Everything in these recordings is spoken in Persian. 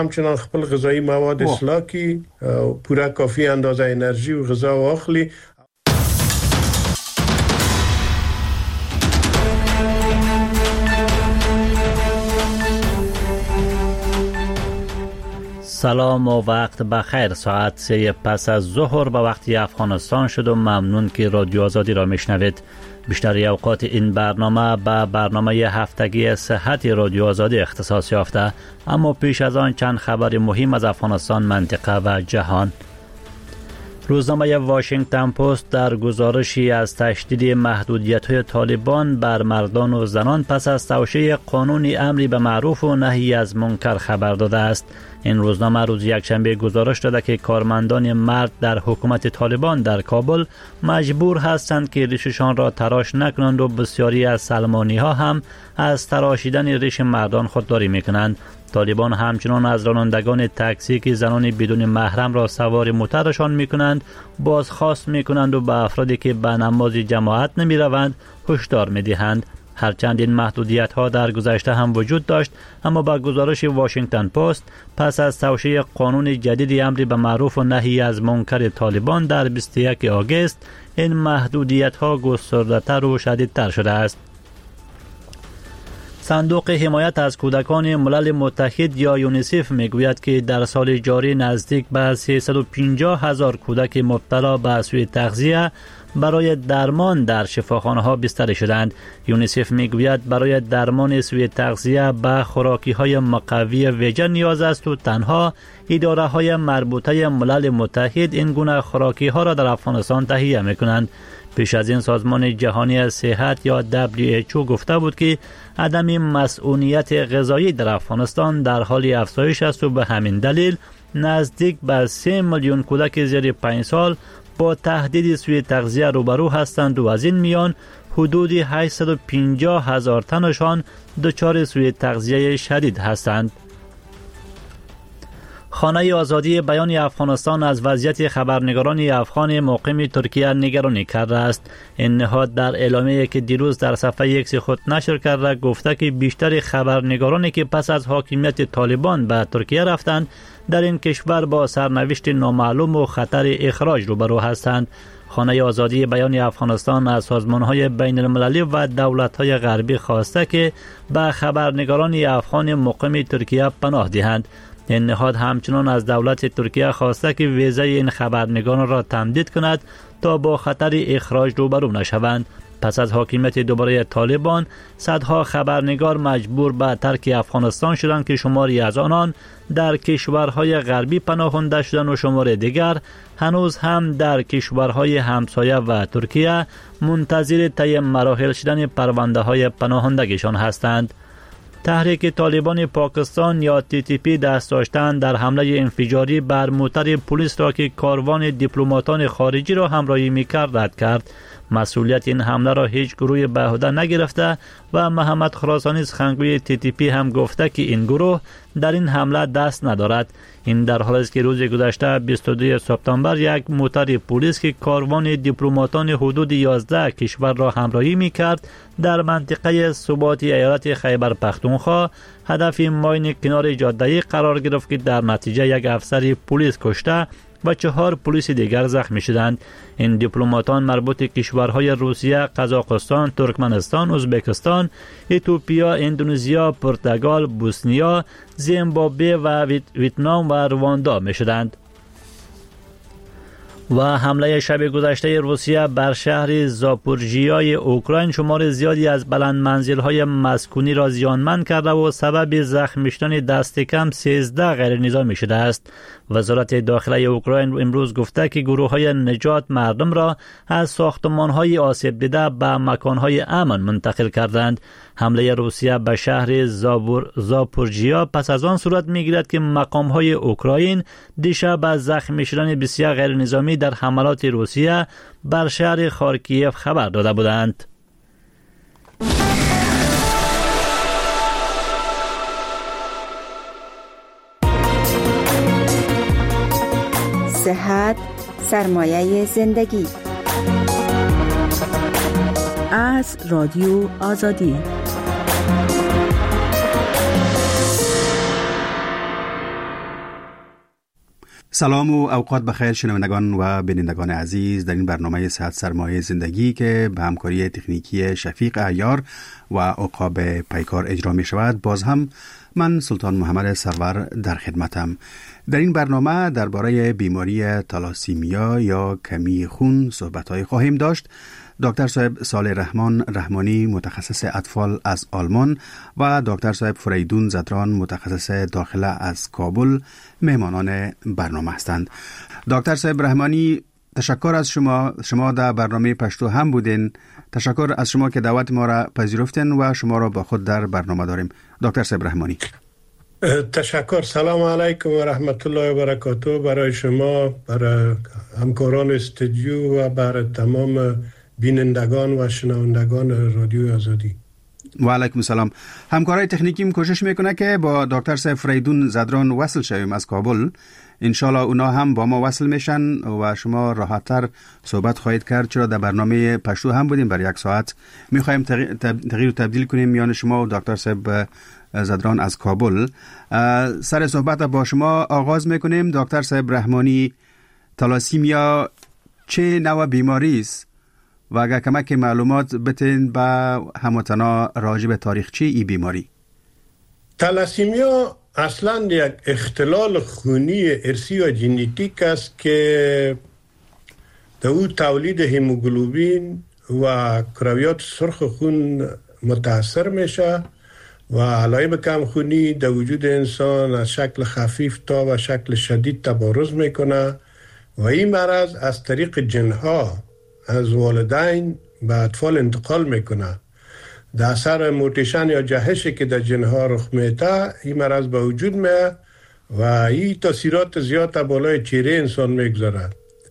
همچنان خپل غذایی مواد اصلاح کی، پورا کافی اندازه انرژی و غذا واخلی. سلام و وقت بخیر. ساعت 3 پس از ظهر به وقت افغانستان شد و ممنون که رادیو آزادی را میشنوید. بیشتر اوقات این برنامه به برنامه هفتگی صحت رادیو آزادی اختصاص یافته، اما پیش از آن چند خبر مهم از افغانستان، منطقه و جهان. روزنامه واشنگتن پست در گزارشی از تشدید محدودیت‌های طالبان بر مردان و زنان پس از توشیح قانون امری به معروف و نهی از منکر خبر داده است. این روزنامه روز یکشنبه گزارش داده که کارمندان مرد در حکومت طالبان در کابل مجبور هستند که ریششان را تراش نکنند و بسیاری از سلمانی‌ها هم از تراشیدن ریش مردان خودداری می‌کنند. طالبان همچنان از رانندگان تاکسی که زنان بدون محرم را سوار موترشان می‌کنند بازخواست می‌کنند و به افرادی که به نماز جماعت نمی‌روند هشدار می‌دهند. هرچند این محدودیت‌ها در گذشته هم وجود داشت، اما با گزارش واشنگتن پست پس از توشیح قانون جدید امری به معروف و نهی از منکر طالبان در 21 آگوست این محدودیت‌ها گسترده‌تر و شدیدتر شده است. صندوق حمایت از کودکان ملل متحد یا یونیسف میگوید که در سال جاری نزدیک به 350,000 کودک مبتلا به سوء تغذیه برای درمان در شفاخانه‌ها بستری شدند. یونیسف میگوید برای درمان سوء تغذیه به خوراکی‌های مقوی ویژه نیاز است و تنها اداره‌های مربوطه ملل متحد این گونه خوراکی‌ها را در افغانستان تهیه می‌کنند. پیش از این سازمان جهانی صحت یا WHO گفته بود که عدم مسئولیت غذایی در افغانستان در حال افزایش است و به همین دلیل نزدیک به 3 میلیون کودک زیر 5 سال با تهدید سوء تغذیه روبرو هستند و از این میان حدود 850,000 تنشان دچار سوء تغذیه شدید هستند. خانه آزادی بیان افغانستان از وضعیت خبرنگاران افغان مقیم ترکیه نگرانی کرده است. این نهاد در اعلامیه‌ای که دیروز در صفحه ایکس خود نشر کرده گفته که بیشتر خبرنگارانی که پس از حاکمیت طالبان به ترکیه رفتند در این کشور با سرنوشت نامعلوم و خطر اخراج روبرو هستند. خانه آزادی بیان افغانستان از سازمان‌های بین المللی و دولت‌های غربی خواسته که به خبرنگاران افغان مقیم ترکیه پناه دهند. این نهاد همچنان از دولت ترکیه خواسته که ویزای این خبرنگاران را تمدید کند تا با خطر اخراج روبرو نشوند. پس از حاکمیت دوباره طالبان صدها خبرنگار مجبور به ترک افغانستان شدند که شماری از آنان در کشورهای غربی پناهنده شدند و شمار دیگر هنوز هم در کشورهای همسایه و ترکیه منتظر طی مراحل شدن پرونده‌های پناهندگیشان هستند. تحریک طالبان پاکستان یا TTP دست داشتن در حمله انفجاری بر موتر پلیس را که کاروان دیپلماتان خارجی را همراهی می‌کرد رد کرد. مسئولیت این حمله را هیچ گروه به عهده نگرفته و محمد خراسانی سخنگوی TTP هم گفته که این گروه در این حمله دست ندارد. این در حالی است که روز گذشته 22 سپتامبر یک موتر پلیس که کاروان دیپلماتان حدود 11 کشور را همراهی می‌کرد در منطقه ثباتی ایالت خیبر پختونخوا هدف ماین کنار جاده قرار گرفت که در نتیجه یک افسر پلیس کشته و 4 پلیس دیگر زخمی شدند. این دیپلماتان مربوط کشورهای روسیه، قزاقستان، ترکمنستان، ازبکستان، اتیوپیا، اندونزیا، پرتغال، بوسنیا، زیمبابوه و ویتنام و رواندا می شدند. و حمله شب گذشته روسیه بر شهر زاپورژیای اوکراین شمار زیادی از بلند منزل‌های مسکونی را زیانمند کرده و سبب زخمی شدن دست کم 13 غیر نظامی شده است. وزارت داخله اوکراین امروز گفته که گروه‌های نجات مردم را از ساختمان‌های آسیب دیده به مکان‌های امن منتقل کردند. حمله روسیه به شهر زاپورژیا پس از آن صورت می‌گیرد که مقام‌های اوکراین دیشب از زخمی شدن بسیار غیر نظامی در حملات روسیه بر شهر خارکیف خبر داده بودند. صحت سرمایه زندگی. از رادیو آزادی. سلام و اوقات بخیر شنوندگان و بینندگان عزیز. در این برنامه صحت سرمایه زندگی که به همکاری تکنیکی شفیق عیار و عقاب پیکار اجرا می شود، باز هم من سلطان محمد سرور در خدمتم. در این برنامه درباره بیماری تالاسیمیا یا کمی خون صحبت‌های خواهیم داشت. دکتر صاحب صالح رحمانی متخصص اطفال از آلمان و دکتر صاحب فریدون زدران متخصص داخله از کابل مهمانان برنامه هستند. دکتر صاحب رحمانی، تشکر از شما در برنامه پشتو هم بودین. تشکر از شما که دعوت ما را پذیرفتین و شما را با خود در برنامه داریم. دکتر صاحب رحمانی تشکر. سلام علیکم و رحمت الله و برکاته برای شما، برای همکاران استودیو و برای تمام بینندگان و شنوندگان رادیو آزادی. و علیکم السلام. همکارای تکنیکیم کوشش میکنه که با دکتر صاحب فریدون زدران وصل شویم از کابل. انشالله اونا هم با ما وصل میشن و شما راحت‌تر صحبت خواهید کرد، چرا در برنامه پشتو هم بودیم برای 1 ساعت. میخوایم تغییر و تبدیل کنیم میان شما و دکتر صاحب زدران از کابل. سر صحبت با شما آغاز میکنیم. دکتر صاحب رحمانی، تالاسیمیا چه نوع بیماری است و اگر کمک معلومات بتین با هموطنا راجع به تاریخچه ای بیماری؟ تالاسیمیا اصلا یک اختلال خونی ارثی و ژنتیک است که در او تولید هموگلوبین و کرویات سرخ خون متاثر میشه و علائم کم خونی در وجود انسان از شکل خفیف تا و شکل شدید تبارز میکنه و این مرض از طریق جنها از والدین به اطفال انتقال میکنه. در اثر موتیشن یا جهشی که در جنها رخ میده این مرض به وجود میاد و این تاثیرات زیاد بالای چهره انسان میگذاره.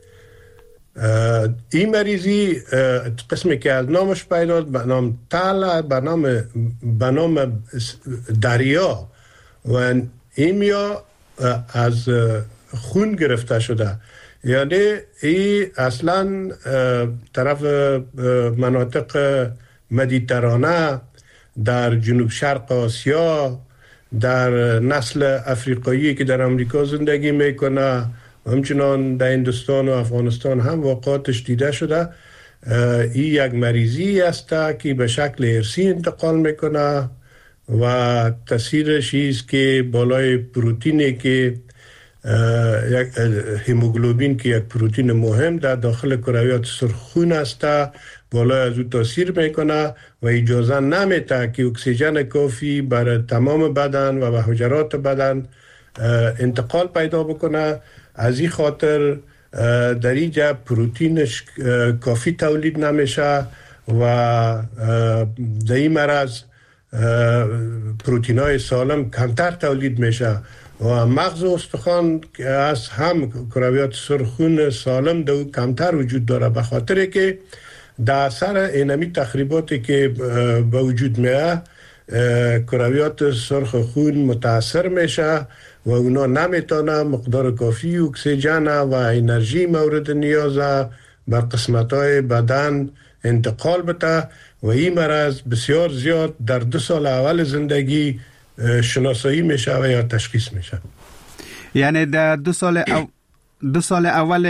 این مریضی قسمی که از نامش پیداست به نام تالا، به نام دریا و ایمیا از خون گرفته شده. یعنی این اصلا طرف مناطق مدیترانه در جنوب شرق آسیا، در نسل افریقایی که در امریکا زندگی میکنه و همچنان در هندوستان و افغانستان هم واقعاتش دیده شده. این یک مریضی است که به شکل ارثی انتقال میکنه و تاثیرش است که بالای پروتینی که هموگلوبین که یک پروتین مهم در داخل کرویات سرخون است بالای از او تاثیر میکنه و اجازه نمیده که اکسیژن کافی برای تمام بدن و به حجرات بدن انتقال پیدا بکنه. از این خاطر در اینجا پروتینش کافی تولید نمیشه و در این مرض پروتین های سالم کمتر تولید میشه و مغز و استخوان از هم کرویات سرخون سالم در کمتر وجود داره، به خاطر که در اثر اینمی تخریباتی که به وجود میاد کرویات سرخ خون متاثر میشه و اونا نمیتونه مقدار کافی اکسیژن و انرژی مورد نیاز بر قسمت‌های بدن انتقال بده و این مرض بسیار زیاد در 2 سال اول زندگی شناسایی میشه و یا تشخیص میشه. یعنی در 2 سال اول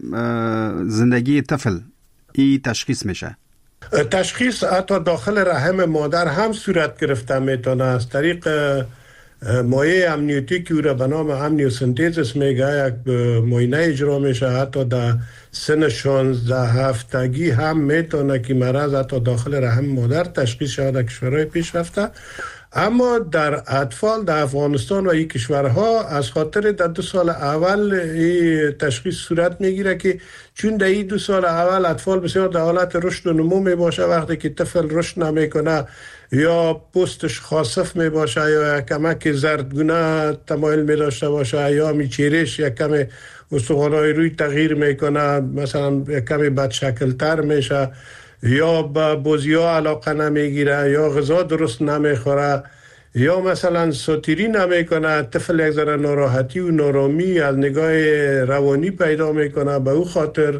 زندگی طفل این تشخیص میشه؟ تشخیص حتی داخل رحم مادر هم صورت گرفته میتونه از طریق مایع امنیوتیک که او را به نام امنیوسنتزیس میگه. یک معاینه اجرا میشه حتی در سن 16 هفتگی هم میتونه که مرض حتی داخل رحم مادر تشخیص شده در کشورهای پیشرفته. اما در اطفال در افغانستان و این کشورها از خاطر در 2 سال اول این تشخیص صورت میگیره که چون در این 2 سال اول اطفال بسیار در حالت رشد و نمو می باشه، وقتی که طفل رشد نمیکنه یا پوستش خاصف می باشه یا کمک زردگونه تمایل می داشته باشه یا می چهرهش یک کم استخوان‌های روی تغییر میکنه، مثلا یک کمی بد شکل تر میشه یا با بازی‌ها علاقه نمیگیره یا غذا درست نمیخوره یا مثلا ساتیری نمیکنه، طفل یک ذره ناراحتی و نارامی از نگاه روانی پیدا میکنه. به او خاطر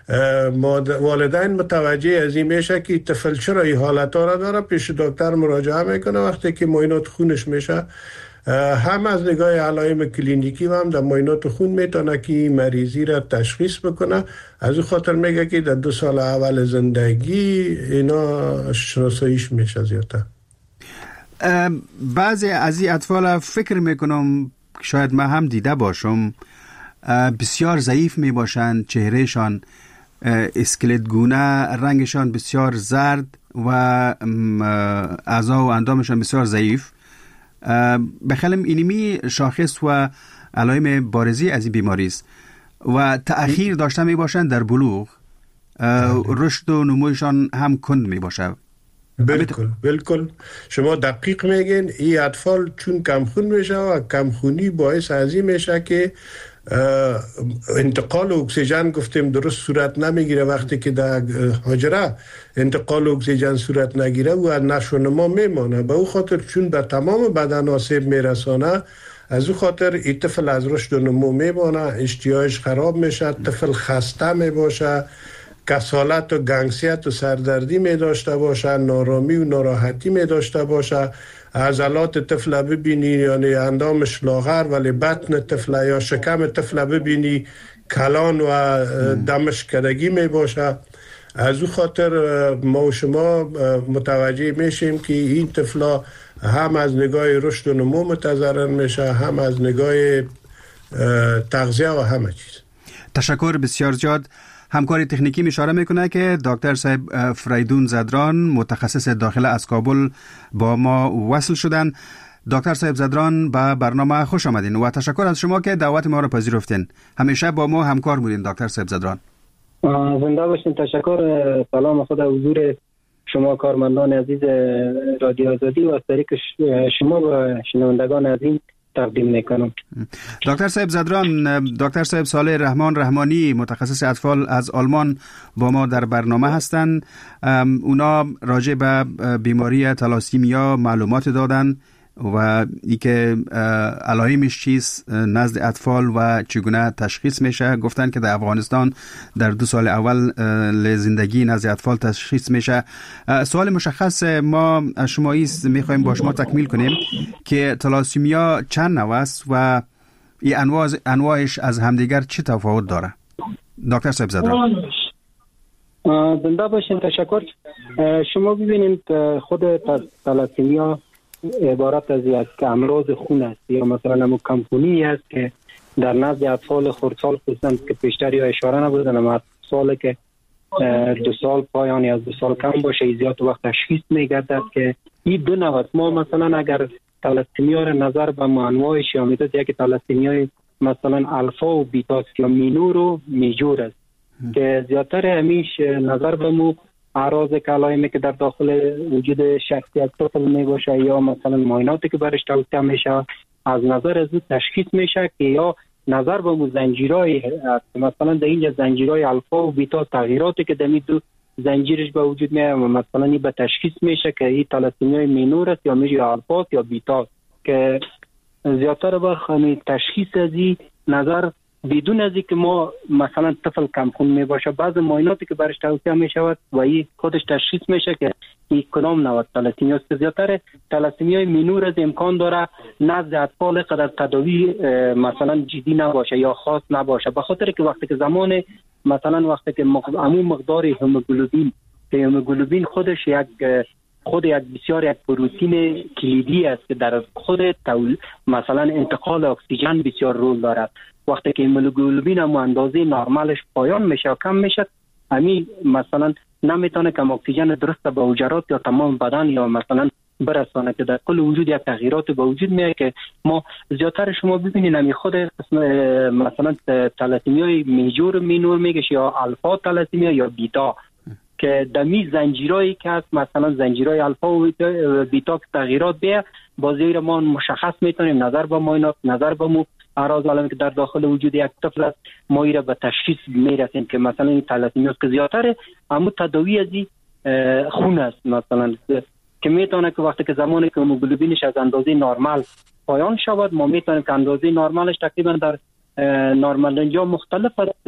والدین متوجه از این میشه که طفل چرا این حالت ها را داره، پیش دکتر مراجعه میکنه. وقتی که معاینات خونش میشه هم از نگاه علائم کلینیکی و هم در معاینات خون میتونه که مریضی را تشخیص بکنه. از این خاطر میگه که در 2 سال اول زندگی اینا شناساییش میشه زیادتر. بعضی از این اطفال فکر میکنم شاید من هم دیده باشم بسیار ضعیف می باشند، چهرهشان اسکلت گونه، رنگشان بسیار زرد و اعضا و اندامشان بسیار ضعیف. بخلم اینمی شاخص و علائم بارزی از این بیماری است و تأخیر داشته می باشند در بلوغ. رشد و نمویشان هم کند می باشه. بالکل شما دقیق میگین. این اطفال چون کمخون میشه و کمخونی باعث از این میشه که انتقال اکسیژن گفتیم درست صورت نمیگیره. وقتی که در حجره انتقال اکسیژن صورت نگیره و نشو و نما میمانه. به او خاطر چون به تمام بدن آسیب میرسانه، از او خاطر این طفل از رشد و نمو میمانه، اشتیاقش خراب میشه، طفل خسته میباشه، کسالت و گنگسیت و سردردی می داشته باشه، نارامی و ناراحتی می داشته باشه. عضلات طفل ببینی یعنی اندامش لاغر ولی بطن طفل یا شکم طفل ببینی کلان و دمش کدگی می باشه. از او خاطر ما و شما متوجه میشیم که این طفلا هم از نگاه رشد و نمو متضرر میشه، هم از نگاه تغذیه و همه چیز. تشکر بسیار زیاد. همکاری تکنیکی اشاره میکنه که دکتر صاحب فریدون زدران متخصص داخله از کابل با ما وصل شدن. دکتر صاحب زدران به برنامه خوش آمدین و تشکر از شما که دعوت ما را پذیرفتین. همیشه با ما همکار بودین دکتر صاحب زدران. زنده باشین. تشکر. سلام خود حضور شما کارمندان عزیز رادیو آزادی و از طریق شما و شنوندگان عزیز تقدیم میکنم. دکتر صاحب زدران، دکتر صاحب صالح رحمان رحمانی متخصص اطفال از آلمان با ما در برنامه هستند. اونا راجع به بیماری تالاسیمیا معلومات دادن و اینکه علائمش چیست نزد اطفال و چگونه تشخیص میشه. گفتن که در افغانستان در 2 سال اول زندگی نزد اطفال تشخیص میشه. سوال مشخص ما از شما است، میخوایم با شما تکمیل کنیم که تالاسیمیا چند نوع است و این انواعش از همدیگر چه تفاوت داره؟ دکتر صاحب زدران. زنده باشین. تشکر. شما ببینید خود تالاسیمیا عبارت از یک امراض خون است یا مثلا کمخونی است که در نزد اطفال خردسال خصوصا که پیشتر یا اشاره نبودن، اما اطفال که 2 سال پایان یا 2 سال کم باشه زیاد وقت تشخیص میگردد که این 2 نوع. ما مثلا اگر تالاسیمیا را نظر به انواعش یا میداد یک تالاسیمیا مثلا الفا و بیتا یا مینور و میجور است که زیادتر همیش نظر به مو اعراض کلایمی که در داخل وجود شخصیت طفل می باشه یا مثلا معایناتی که برش توصیه میشه از نظر از تشخیص میشه که یا نظر به زنجیرهای مثلا در اینجا زنجیرهای الفا و بیتا تغییراتی که در دو زنجیرش به وجود میاد مثلا این به تشخیص میشه که این تالاسیمیای مینور است یا میشه الفا یا بیتا که زیادتر به همین تشخیص از این نظر بدون از اینکه ما مثلا طفل کمخون می باشه بعض معایناتی که برش توصیه می شود و این خودش تشخیص میشه که این کدام نوع تالاسیمیا است. زیادتر تالاسیمیای مینور از امکان داره نزد اطفال قدر تداوی مثلا جدی نباشه یا خاص نباشه، به خاطر که وقتی که زمان مثلا وقتی که عموم مقدار هیموگلوبین خودش یک بسیار یک پروتئین کلیدی است که در خود مثلا انتقال اکسیژن بسیار رول دارد. وقتی که هیموگلوبین هم اندازه نرمالش پایان میشه و کم میشه، همین مثلا نمیتونه کم اکسیژن درست به حجرات یا تمام بدن یا مثلا برسانه که در کل وجود یک تغییرات به وجود میاد که ما زیادتر شما ببینید همین خود مثلا تالاسیمیای میجور مینور میگه یا الفا تالاسیمیا یا بیتا که دمی زنجیرایی که هست مثلا زنجیرای الفا و بیتا که تغییرات بیه بازی ما مشخص میتونیم نظر به معاینات نظر به اعراض علائمی که در داخل وجود یک طفل است ما ایره به تشخیص میرسیم که مثلا این تالاسیمیا که زیادتر اما تداوی از خون است مثلا که میتونه که وقتی که زمانی که هیموگلوبینش از اندازه نرمال پایان شود ما میتونیم که اندازه نرمالش تقریبا در نرمال اینجا مختلف است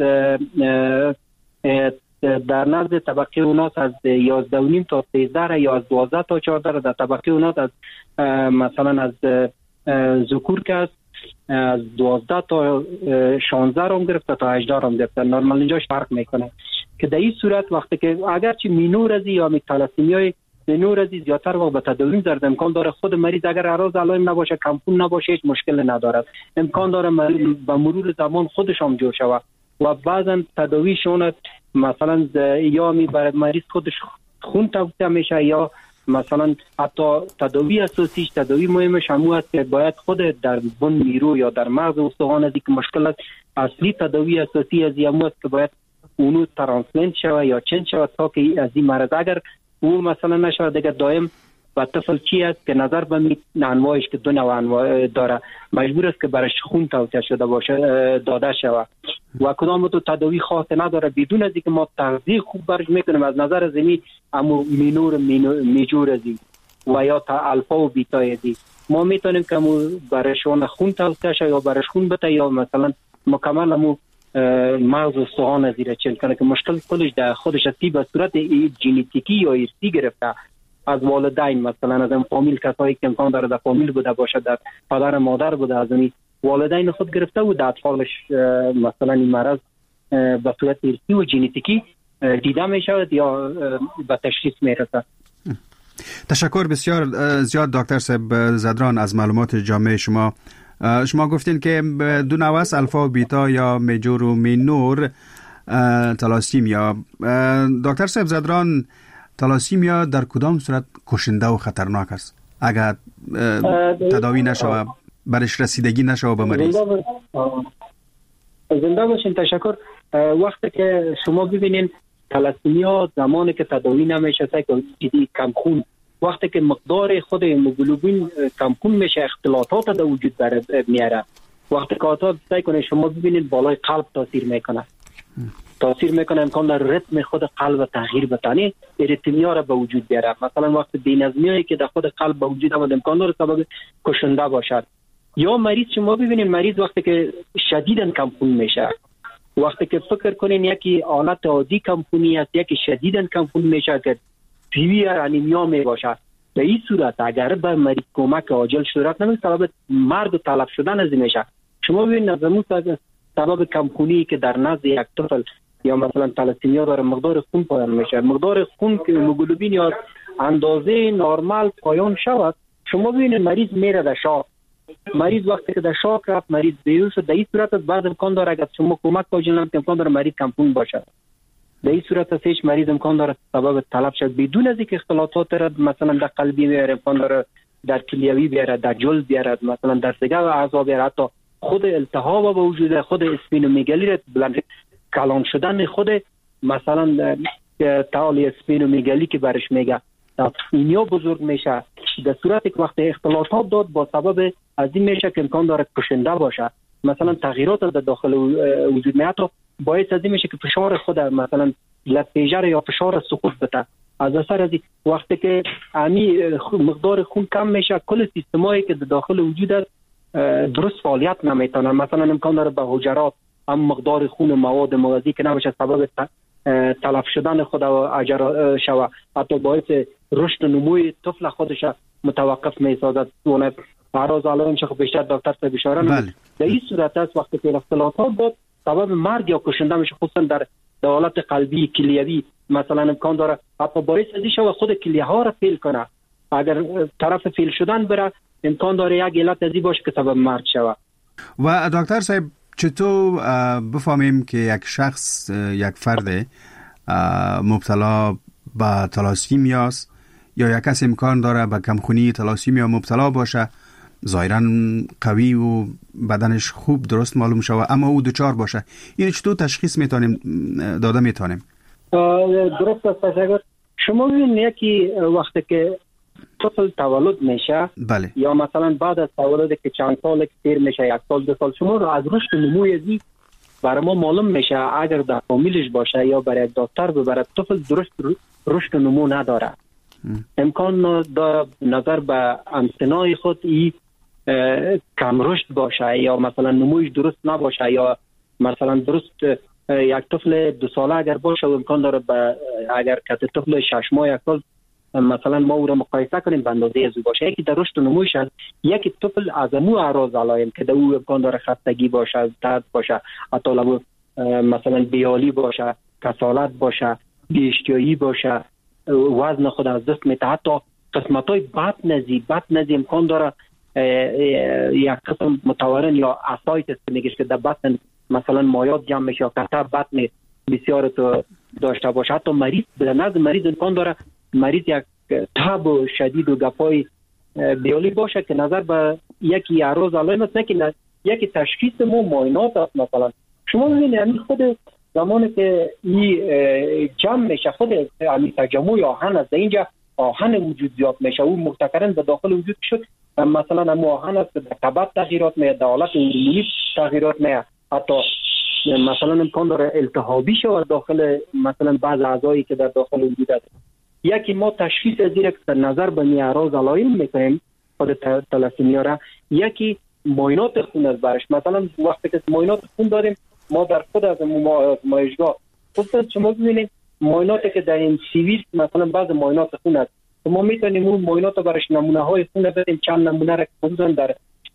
در نزد طبقه اوناس از 11.5 تا 13 یا از 12 تا 14 در طبقه اوناس از مثلا از ذکور که است از 12 تا 16 رام گرفته تا 18 رام گرفته. نرمال اینجاش فرق میکنه که در این صورت وقتی که اگرچه مینورزی یا تالاسیمیای مینورزی زیادتر وقت به تداوی زرد امکان داره خود مریض اگر اعراض علائم نباشه، کمخون نباشه، هیچ مشکل نداره. امکان داره مریض به مرور زمان خودش هم جور شود و بعضا تداویشون مثلا یا برای مریض خودش خون توسعه میشه یا مثلا حتی تداوی اساسیش تداوی مهمش همون است که باید خود در بن میرو یا در مغز استخوان از که مشکل است. اصلی تداوی اساسی از همون است که باید اونو ترانسپلنت شود یا چنج شود تا که از این مرض اگر او مثلا نشود دیگه دائم و طفل چی است که نظر به انواعش که دو نوع انواع داره مجبور است که برش خون توسعه شده باشه داده شود و کدام تو تداوی خاص نداره بدون از اینکه ما تغذیه خوب برش میکنیم از نظر زمین امو مینور میجور ازی و یا تا الفا و بیتا ازی ما میتونیم که برشون خون توسعه شود یا برش خون بده یا مثلا مکمل امو مغز و استخوان از زیر چل کنه که مشکل کلش در خودش هستی به صورت ژنتیکی یا ارثی گرفته از والدین، مثلا از فامیل کسایی که امکان داره در فامیل بوده باشه، در پدر مادر بوده، از این والدین خود گرفته و در اطفالش مثلا این مرض به صورت ارثی و ژنتیکی دیده می شود یا به تشخیص می رسد. تشکر بسیار زیاد دکتر صاحب زدران از معلومات جامع شما. شما گفتین که دو نوع است، الفا و بیتا یا میجور و مینور تالاسیمیا. دکتر صاحب زدران، تالاسیمیا در کدام صورت کشنده و خطرناک است اگر تداوی نشود، برش رسیدگی نشود به مریض؟ زنده باشین. تشکر. وقتی که شما ببینین تالاسیمیا زمانی که تداوی نمیشه که کم خون، وقتی که مقدار خود هموگلوبین کمخون میشه اختلاطات در وجود میاره. وقتی که آتا سعی کنه شما ببینید بالای قلب تاثیر میکنه امکان در رتم خود قلب تغییر بتانه اریتمیا را به وجود بیاره. مثلا وقتی بی‌نظمیایی که در خود قلب به وجود آمد امکان داره سبب کشنده باشد. یا مریض شما ببینید مریض وقتی که شدیداً کمخون میشه، وقتی که فکر کنین یکی حالت عادی کمخونی است یکی شدیداً کمخون میشه که پیویر انیمیا می باشد، به این صورت اگر به مریض کمک عاجل صورت نمیشه سبب مرگ و تلف شدن از میشه. شما ببینید سبب کمخونی که در نزد یک طفل یا مثلا تالاسیمیا داره مقدار خون پایان میشه، مقدار خون که هموگلوبین یا اندازه نرمال پایان شود، شما ببینید مریض میره در شاک. مریض وقتی که در شاک رفت مریض بیهوش شد، در این صورت بعد امکان داره اگر شما کمک عاجل نمیشه امکان داره مریض کمخون باشه. در این صورت هیچ مریض امکان داره سبب تلف شد بدون از اینکه اختلاطات را مثلا در قلبی بیاره، امکان داره در کلیوی بیاره، در جلد بیاره، مثلا در سیگه و اعضا بیاره، حتی خود التهاب به وجود خود اسپینومیگالی را بلند کلان شدن خود مثلا تعالی اسپینومیگالی که برش میگه اینیا بزرگ میشه. در صورتی که وقتی اختلاطات داد با سبب از این میشه که امکان داره کشنده باشه، مثلا تغییرات در داخل وجود میاد تا باعث از این میشه که فشار خود مثلا لپیجر یا فشار سقوط بده. از اثر از وقتی که مقدار خون کم میشه کل سیستمایی که در داخل وجود است درست فعالیت نمیتونه. مثلا امکان داره به حجرات هم مقدار خون و مواد مغذی که نباشه سبب تلف شدن خود و اجرا شوه، حتی باعث رشد و نموی طفل خودش متوقف میسازد. اون اعراض علائم چه بیشتر دکتر صاحب اشاره نمود. در این صورت است وقتی که اختلاطات بود سبب مرگ یا کشنده میشه، خصوصا در حالت قلبی کلیوی مثلا امکان داره حتی باعث از این شوه خود کلیه ها را فیل کنه. اگر طرف فیل شدن بره امکان داره یک علت از این باشه که سبب مرگ شوه. و دکتر صاحب چطور بفهمیم که یک شخص یک فرد مبتلا به تالاسیمیا است یا یک کس امکان داره به کمخونی تالاسیمیا مبتلا باشه، ظاهرا قوی و بدنش خوب درست معلوم شوه اما او دچار باشه، این چطور تشخیص داده میتونیم؟ درست است. شما ببینید یکی وقتی که طفل تولد میشه بله. یا مثلا بعد از تولد که چند سال سیر میشه، یک سال دو سال، شما رو از رشد نموی ازی برای ما معلوم میشه اگر در فامیلش باشه یا برای دکتر ببره طفل درست رشد نمو نداره. امکان داره نظر به امتناع خود ای کم رشد باشه یا مثلا نمویش درست نباشه یا مثلا درست یک طفل 2 ساله اگر باشه امکان داره اگر که طفل 6 ماه یک سال مثلا ما او را مقایسه کنیم به اندازه از او باشه. یکی در رشد و نموش است، یکی طفل از امو اعراض علائم که در او امکان داره خستگی باشه، درد باشه، حتی مثلا بیالی باشه، کسالت باشه، بی‌اشتیایی باشه، وزن خود از دست میده، حتی قسمت‌های بطن امکان داره یک قسم متورم یا اسایتس میگه که در بطن مثلا مایات جمع میشه یا کتر بطن بسیار تو داشته باشه. حتی مریض به نظر مریض امکان داره مریض یک تب شدید و گپای بیالی باشه که نظر به یکی اعراض علائم است، نه یکی تشخیص ما معاینات است. مثلا شما ببینید خود زمانی که این جمع میشه خود همین تجمع آهن است، اینجا آهن وجود زیاد میشه، اون محتکرن به داخل وجود شد، مثلا هم آهن است که در کبد تغییرات میاد، در حالت اندومیت تغییرات میاد، حتی مثلا امکان داره التهابی شود داخل مثلا بعض اعضایی که در داخل وجود است. یکی ما تشخیص از این که نظر به اعراض علائم میکنیم خود تلاسیمیا را، یکی معاینات خون از برش. مثلا وقتی که معاینات خون داریم ما در خود از آزمایشگاه خود شما ببینید معایناتی که در این سیویس مثلا بعض معاینات خون است، ما میتونیم اون معاینات برش نمونه های خون بدیم، چند نمونه را خودمون در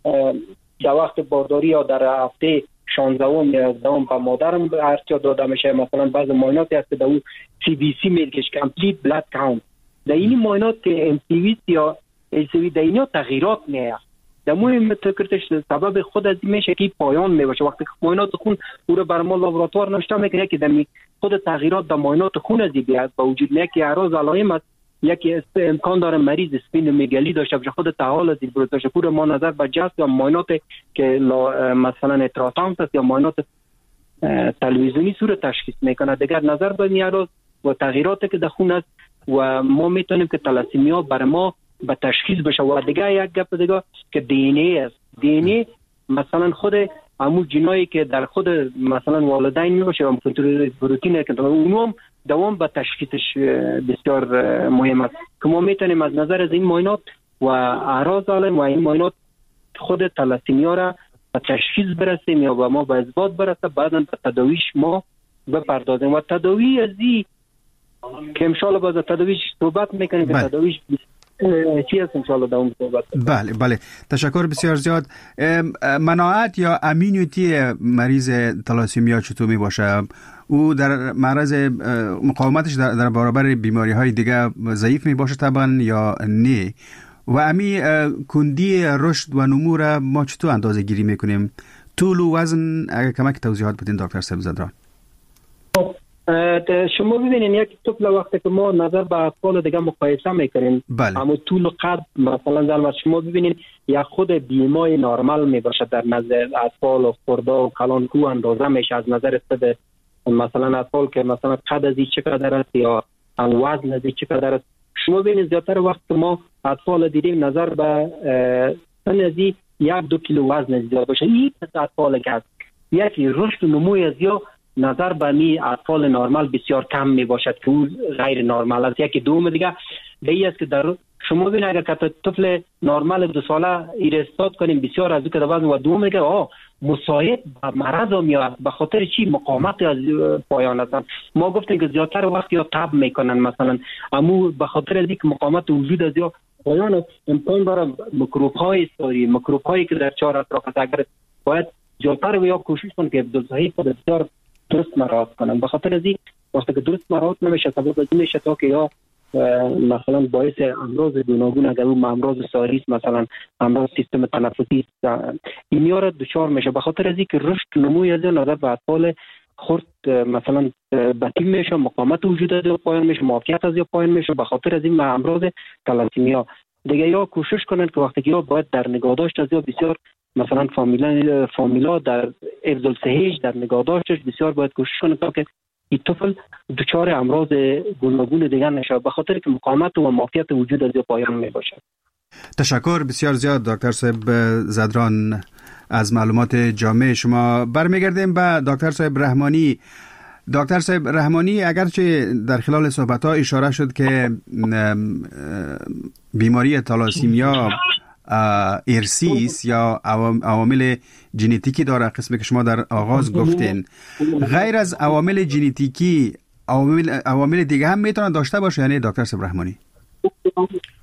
وقت بارداری یا در هفته 16 یا 17 به مادرم ارجاع داده میشه. مثلا بعض معایناتی هست که در اون CBC میگه کامپلیت بلاد کاونت، در این معاینات که MCV یا LCV در اینا تغییرات میاد، در مهم تکرتش سبب خود از میشه که پایان میباشه. وقتی معاینات خون او رو بر ما لابراتوار نشته میکنه که در خود تغییرات در معاینات خون از بیاد با وجود یکی اعراض علائم است، یکی امکان داره مریض اسپینومگالی داشته باشه، خود تعال از بروتاش پور ما نظر به جست یا معاینات که مثلا التراساوند است یا معاینات تلویزیونی صورت تشخیص میکنه، دیگر نظر به اعراض و تغییراتی که در خون است و ما میتونیم که تلاسیمیا برای ما به تشخیص بشه. و دیگه یک گپ دیگه که دی است، دی مثلا خود همون جنایی که در خود مثلا والدین میباشه و پروتئین که اونم دوام به تشخیصش بسیار مهم است که ما میتونیم از نظر از این معاینات و اعراض علائم و این معاینات خود تلاسیمیا را به تشخیص برسیم یا به ما به اثبات برسه، بعدا به تداویش ما بپردازیم. و تداوی از این که انشاءالله باز تداویش صحبت میکنیم که تداویش چی هست انشاءالله در اون صحبت. بله تشکر بسیار زیاد. مناعت یا امینیتی مریض تلاسیمیا چطور می باشه؟ او در معرض مقاومتش در برابر بیماری های دیگه ضعیف می باشه طبعا یا نه؟ و امی کندی رشد و نمو را ما چطور اندازه گیری میکنیم؟ طول و وزن اگر کمک توضیحات بدین دکتر صاحب زدران. شما ببینید یک طفل وقتی که ما نظر به اطفال دیگه مقایسه میکنیم، اما طول و قد مثلا در شما ببینید یک خود بیمای نرمال میباشه در نظر اطفال و خرده و کلانکو اندازه میشه از نظر خود مثلا اطفال که مثلا قد از این چقدر است یا وزن از این چقدر است. شما ببینید زیادتر وقت ما اطفال دیدیم نظر به سن از 1-2 کیلو وزن زیاد باشه، این اطفال که هست یکی رشد و نموی از یا نظر به می اطفال نرمال بسیار کم می باشد که اون غیر نرمال است. یکی دوم دیگه این است که در شما ببینید اگر که طفل نرمال 2 ساله ایرستاد کنیم بسیار از که وزن و دوم دیگه مساعد به مرض میاد به خاطر چی مقاومت از پایان است. ما گفتیم که زیادتر وقت یا تب میکنن مثلا اما به خاطر از اینکه مقاومت وجود از یا پایان امکان داره میکروب های ساری میکروب هایی که در چهار اطراف است اگر باید زیادتر و یا کوشش کنن که عبدالصحیح خود بسیار درست مراعات کنن. به خاطر از این وقتی که درست مراعات نمیشه سبب از این میشه تا که یا مثلا باعث امراض گوناگون اگر اون امراض ساری است مثلا امراض سیستم تنفسی اینیا را دچار میشه. به خاطر از اینکه رشد نموی از نظر به اطفال خرد مثلا بطیم میشه، مقاومت وجود از پایان میشه، معافیت از پایان میشه. به خاطر از این امراض تلاسیمیا دیگه یا کوشش کنن که وقتی یا باید در نگهداشت از یا بسیار مثلا فامیلا در افضل صحیح در نگهداشتش بسیار باید کوشش کنه تا که این طفل دچار امراض گوناگون دیگر نشه به خاطر که مقاومت و معافیت وجود از پایان می باشد. تشکر بسیار زیاد دکتر صاحب زدران از معلومات جامع شما. برمیگردیم به دکتر صاحب رحمانی. دکتر صاحب رحمانی اگرچه در خلال صحبت‌ها اشاره شد که بیماری تالاسیمیا ارثی است یا عوامل ژنتیکی داره، قسمی که شما در آغاز گفتین، غیر از عوامل ژنتیکی عوامل دیگه هم میتونن داشته باشه یعنی دکتر صاحب رحمانی؟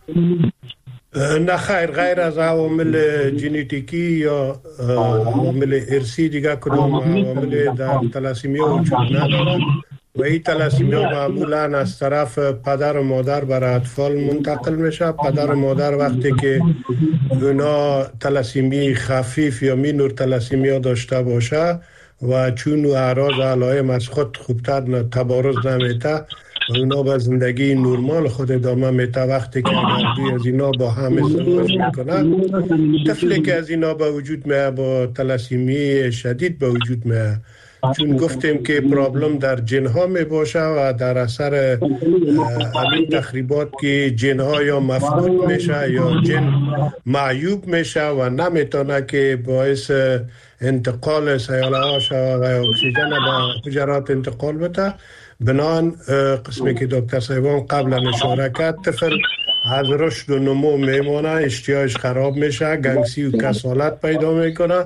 نه خیر، غیر از عوامل ژنتیکی یا عوامل ارثی دیگه کدام عوامل در تلاسیمیا وجود نداره و این تلاسیمیا معمولا از طرف پدر و مادر برای اطفال منتقل میشه. پدر و مادر وقتی که اونا تلاسیمی خفیف یا مینور تلاسیمیا داشته باشه و چون اعراض و علائم از خود خوبتر تبارز نمیته، اونا به زندگی نرمال خود ادامه میته. وقتی که اگر از اینا با هم ازدواج میکنن، طفلی که از اینا به وجود میه با تلاسیمی شدید به وجود میه، چون گفتیم که پرابلم در جن ها می باشه و در اثر همین تخریبات که جن ها یا مفقود میشه یا جن معیوب میشه و نمیتونه که باعث انتقال سیاله ها شود و اکسیژن به حجرات انتقال بده. بنان قسمی که دکتر صاحبان قبلا اشاره کرد، طفل از رشد و نمو میمونه، اشتیاقش خراب میشه، گنگسی و کسالت پیدا میکنه.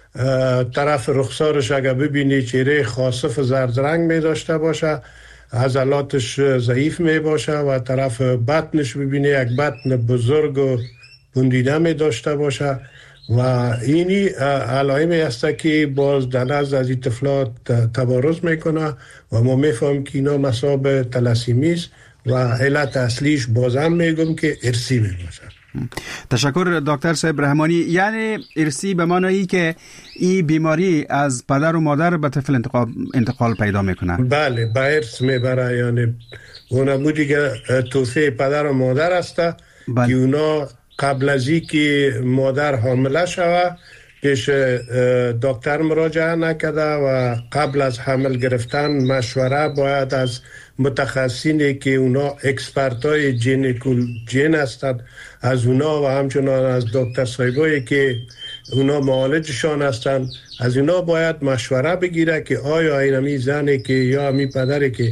طرف رخسارش اگر ببینی چهره خاصف زرد رنگ می داشته باشه، عضلاتش ضعیف می باشه و طرف بطنش ببینی یک بطن بزرگ و بندیده می داشته باشه و اینی علائمی است که باز در نزد از این طفلات تبارز میکنه و ما میفهم که اینا مصاب تلاسیمی است و علت اصلیش بازم میگم که ارثی می باشه. تشکر دکتر صاحب رحمانی. یعنی ارثی به معنی که این بیماری از پدر و مادر به طفل انتقال پیدا میکنه؟ بله، به ارث میبره. یعنی اون دیگه توسعه پدر و مادر است که اونا قبل از اینکه مادر حامله شوه پیش دکتر مراجعه نکرده و قبل از حمل گرفتن مشوره باید از متخصصینی که اونا اکسپرتای جن هستند از اونا و همچنان از دکتر صاحبایی که اونا معالجشان هستند، از اونا باید مشوره بگیره که آیا اینمی زنی که یا امی پدری که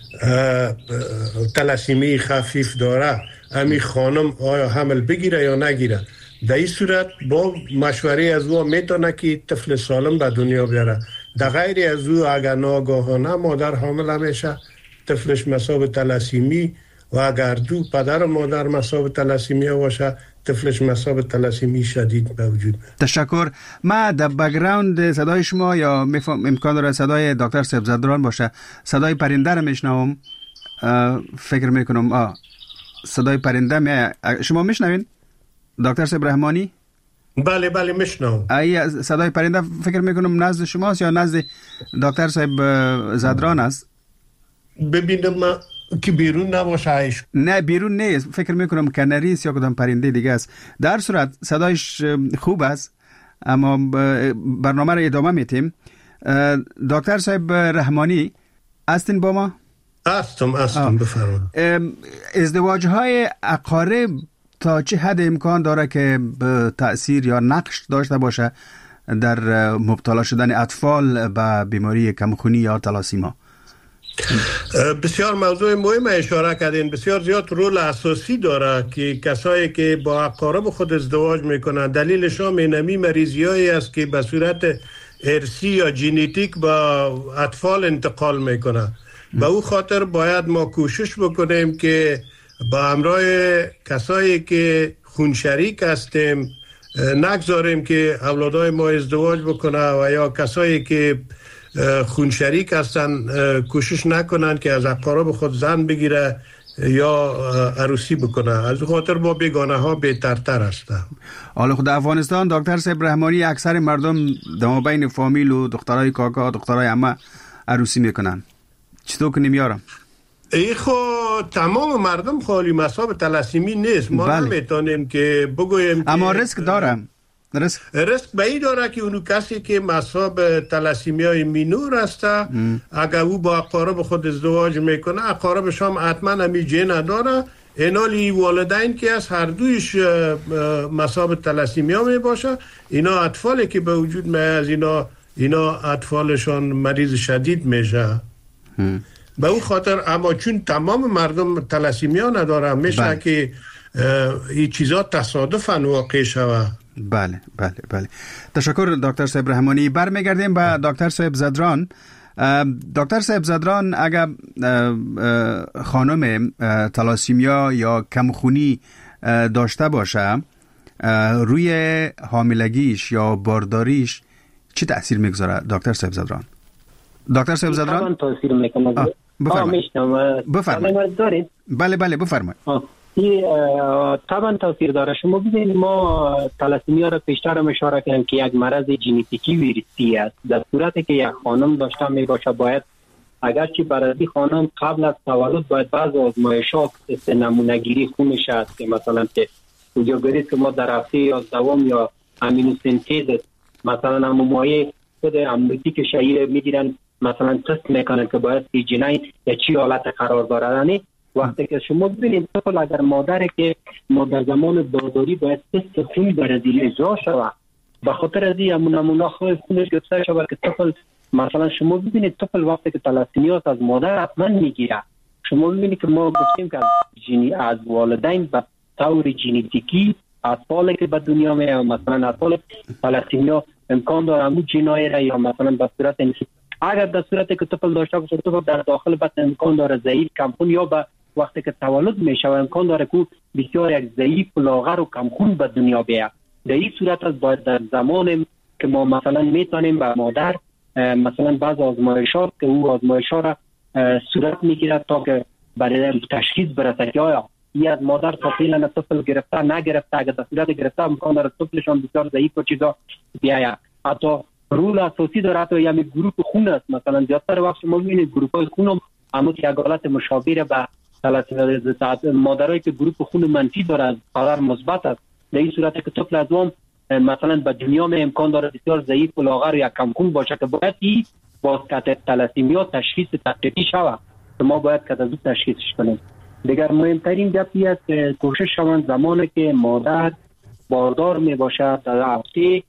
تلاسیمی خفیف داره، امی خانم آیا حمل بگیره یا نگیره. در این صورت با مشوره از او میتونه که طفل سالم به دنیا بیاره. در غیر از او اگر ناگاهانه مادر حامل میشه، طفلش مصاب تلاسیمی و اگر دو پدر و مادر مصاب تلاسیمی باشه، طفلش مصاب تلاسیمی شدید به وجود میاد. تشکر. ما در بک‌گراند صدای شما یا امکان داره صدای دکتر صاحب زدران باشه، صدای پرنده رو میشنوم. فکر میکنم صدای پرنده شما میشنوین دکتر صاحب رحمانی؟ بله بله میشنوم. صدای پرنده فکر میکنم نزد شماست یا نزد دکتر صاحب زدران است؟ ببینم که بیرون نباشه. نه بیرون نیست، فکر میکنم کنریست یا کدام پرنده دیگه است. در صورت صدایش خوب است، اما برنامه را ادامه میتیم. دکتر صاحب رحمانی هستین با ما؟ هستم بفرمایید. ازدواج های اقارب تا چه حد امکان داره که به تأثیر یا نقش داشته باشه در مبتلا شدن اطفال به بیماری کمخونی یا تلاسیما؟ بسیار موضوع مهم اشاره کردین. بسیار زیاد رول اساسی داره که کسایی که با اقارب خود ازدواج میکنن، دلیلش هم اینمی مریضیایی است که به صورت ارثی یا ژنتیک با اطفال انتقال میکنه. به او خاطر باید ما کوشش بکنیم که با همراه کسایی که خونشریک هستیم نگذاریم که اولادای ما ازدواج بکنه و یا کسایی که خونشریک هستن کوشش نکنن که از اقارب خود زن بگیره یا عروسی بکنه. از خاطر با بیگانه ها بهترتر هستن. حالا خود افغانستان دکتر صاحب رحمانی اکثر مردم در بین فامیل و دخترای کاکا دخترای عمه عروسی میکنن. چطور کنیم یارم؟ ای تمام مردم خالی مصاب تلاسیمی نیست. ما نمیتونیم که بگویم اما ریسک دارم. ریسک به این داره که اونو کسی که مصاب تلاسیمی های مینور هسته اگر او با اقارب خود ازدواج میکنه، اقاربش هم حتما همی جه نداره. اینالی والدین که از هر دویش مصاب تلاسیمی ها می باشه، اینا اطفالی که به وجود می از اینا اطفالشان مریض شدید میشه. به اون خاطر اما چون تمام مردم تلاسیمی ها نداره میشه که این چیزا تصادفاً واقع شوه. بله. تشکر دکتر صاحب رحمانی. برمیگردیم به دکتر صاحب زدران. دکتر صاحب زدران، اگر خانم تلاسیمیا یا کمخونی داشته باشه روی حاملگیش یا بارداریش چه تأثیر میگذاره دکتر صاحب زدران؟ دکتر صاحب زدران تاثیر میکنه. بفرمایید. بله بفرمایید. طبعا تاثیر داره. شما ببینید ما تلاسیمیا را پیشتر اشاره کردیم که یک مرض ژنتیکی ویروسی است. در صورتی که یک خانم داشته می باشه باید اگرچه برای خانم قبل از تولد باید بعض آزمایشات نمونه گیری خونش است که مثلا که کجاگیری که ما در هفته 11 یا امینوسنتز مثلا هم مایع خود امنیتی شهیر میگیرن مثلا تست میکنن که باید جنین یا چی حالت قرار داره. وقتی که شما ببینید طفل اگر مادر که در زمان بارداری باید تست خون برای اجرا شود به خاطر از این نمونه خونش گرفته شود که طفل مثلا شما ببینید طفل وقتی که تلاسیمیاس از مادر حتما میگیره. شما ببینید که ما گفتیم که از والدین به طور ژنتیکی اطفالی که به دنیا میاد مثلا اطفال تلاسیمیا امکان داره همون جنایی را یا مثلا به صورت اگر در صورتی که طفل داشته باشه طفل در داخل بطن امکان داره ضعیف کمخون یا به وقتی که تولد میشه امکان داره که بسیار یک ضعیف لاغر و کمخون به دنیا بیاد. در این صورت از باید در زمان که ما مثلا میتونیم به مادر مثلا بعض آزمایشات که او آزمایشات را صورت میگیرد تا که برای تشخیص برسه که آیا این از مادر تا فعلا طفل گرفته نگرفته. اگر در صورت گرفته امکان داره طفلشان بسیار ضعیف و چیزا بیاید. حتی رول اساسی داره حتی یعنی گروه خون است. مثلا زیادتر وقت ما می‌بینید گروه‌های خون هم یک حالت مشابه به تلاسیمیا مادرایی که گروه خون منفی داره قرار مثبت است. در این صورت که طفل از اون مثلا به دنیا می امکان داره بسیار ضعیف و لاغر یا کم خون باشه که باید این واسطه تلاسیمیا تشخیص تحقیقی شود که ما باید که زود تشخیصش کنیم. دیگر مهمترین گپی است که کوشش شوند زمانی که مادر باردار می باشد در هفته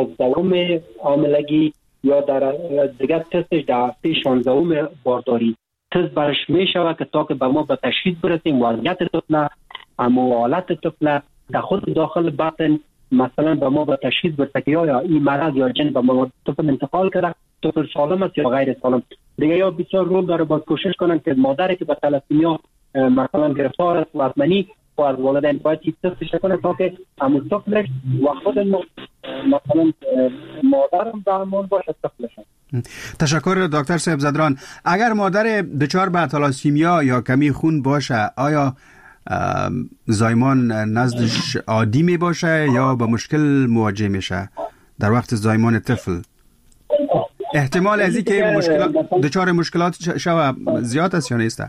11 حاملگی یا در دیگر تستش در هفته 16 بارداری تست برش می شود که تا که به ما به تشخیص برسیم وضعیت طفل اما حالت طفل در خود داخل بطن مثلا به ما به تشخیص برسه که یا این مرض یا جن به ما طفل انتقال کرده طفل سالم است یا غیر سالم. دیگه یا بسیار رول داره باید کوشش کنن که مادری که به تلاسیمیا مثلا گرفتار است و حتماً و از والدین باید تستش کنه تا که همون طفلش و خود مثلا مادرم به امان باشه طفلشون. تشکر دکتر صاحب زدران. اگر مادر دچار به تلاسیمیا یا کمی خون باشه آیا زایمان نزدش عادی می باشه یا با مشکل مواجه میشه در وقت زایمان طفل؟ احتمال از این که دچار مشکلات شوه زیاد است یا نیست؟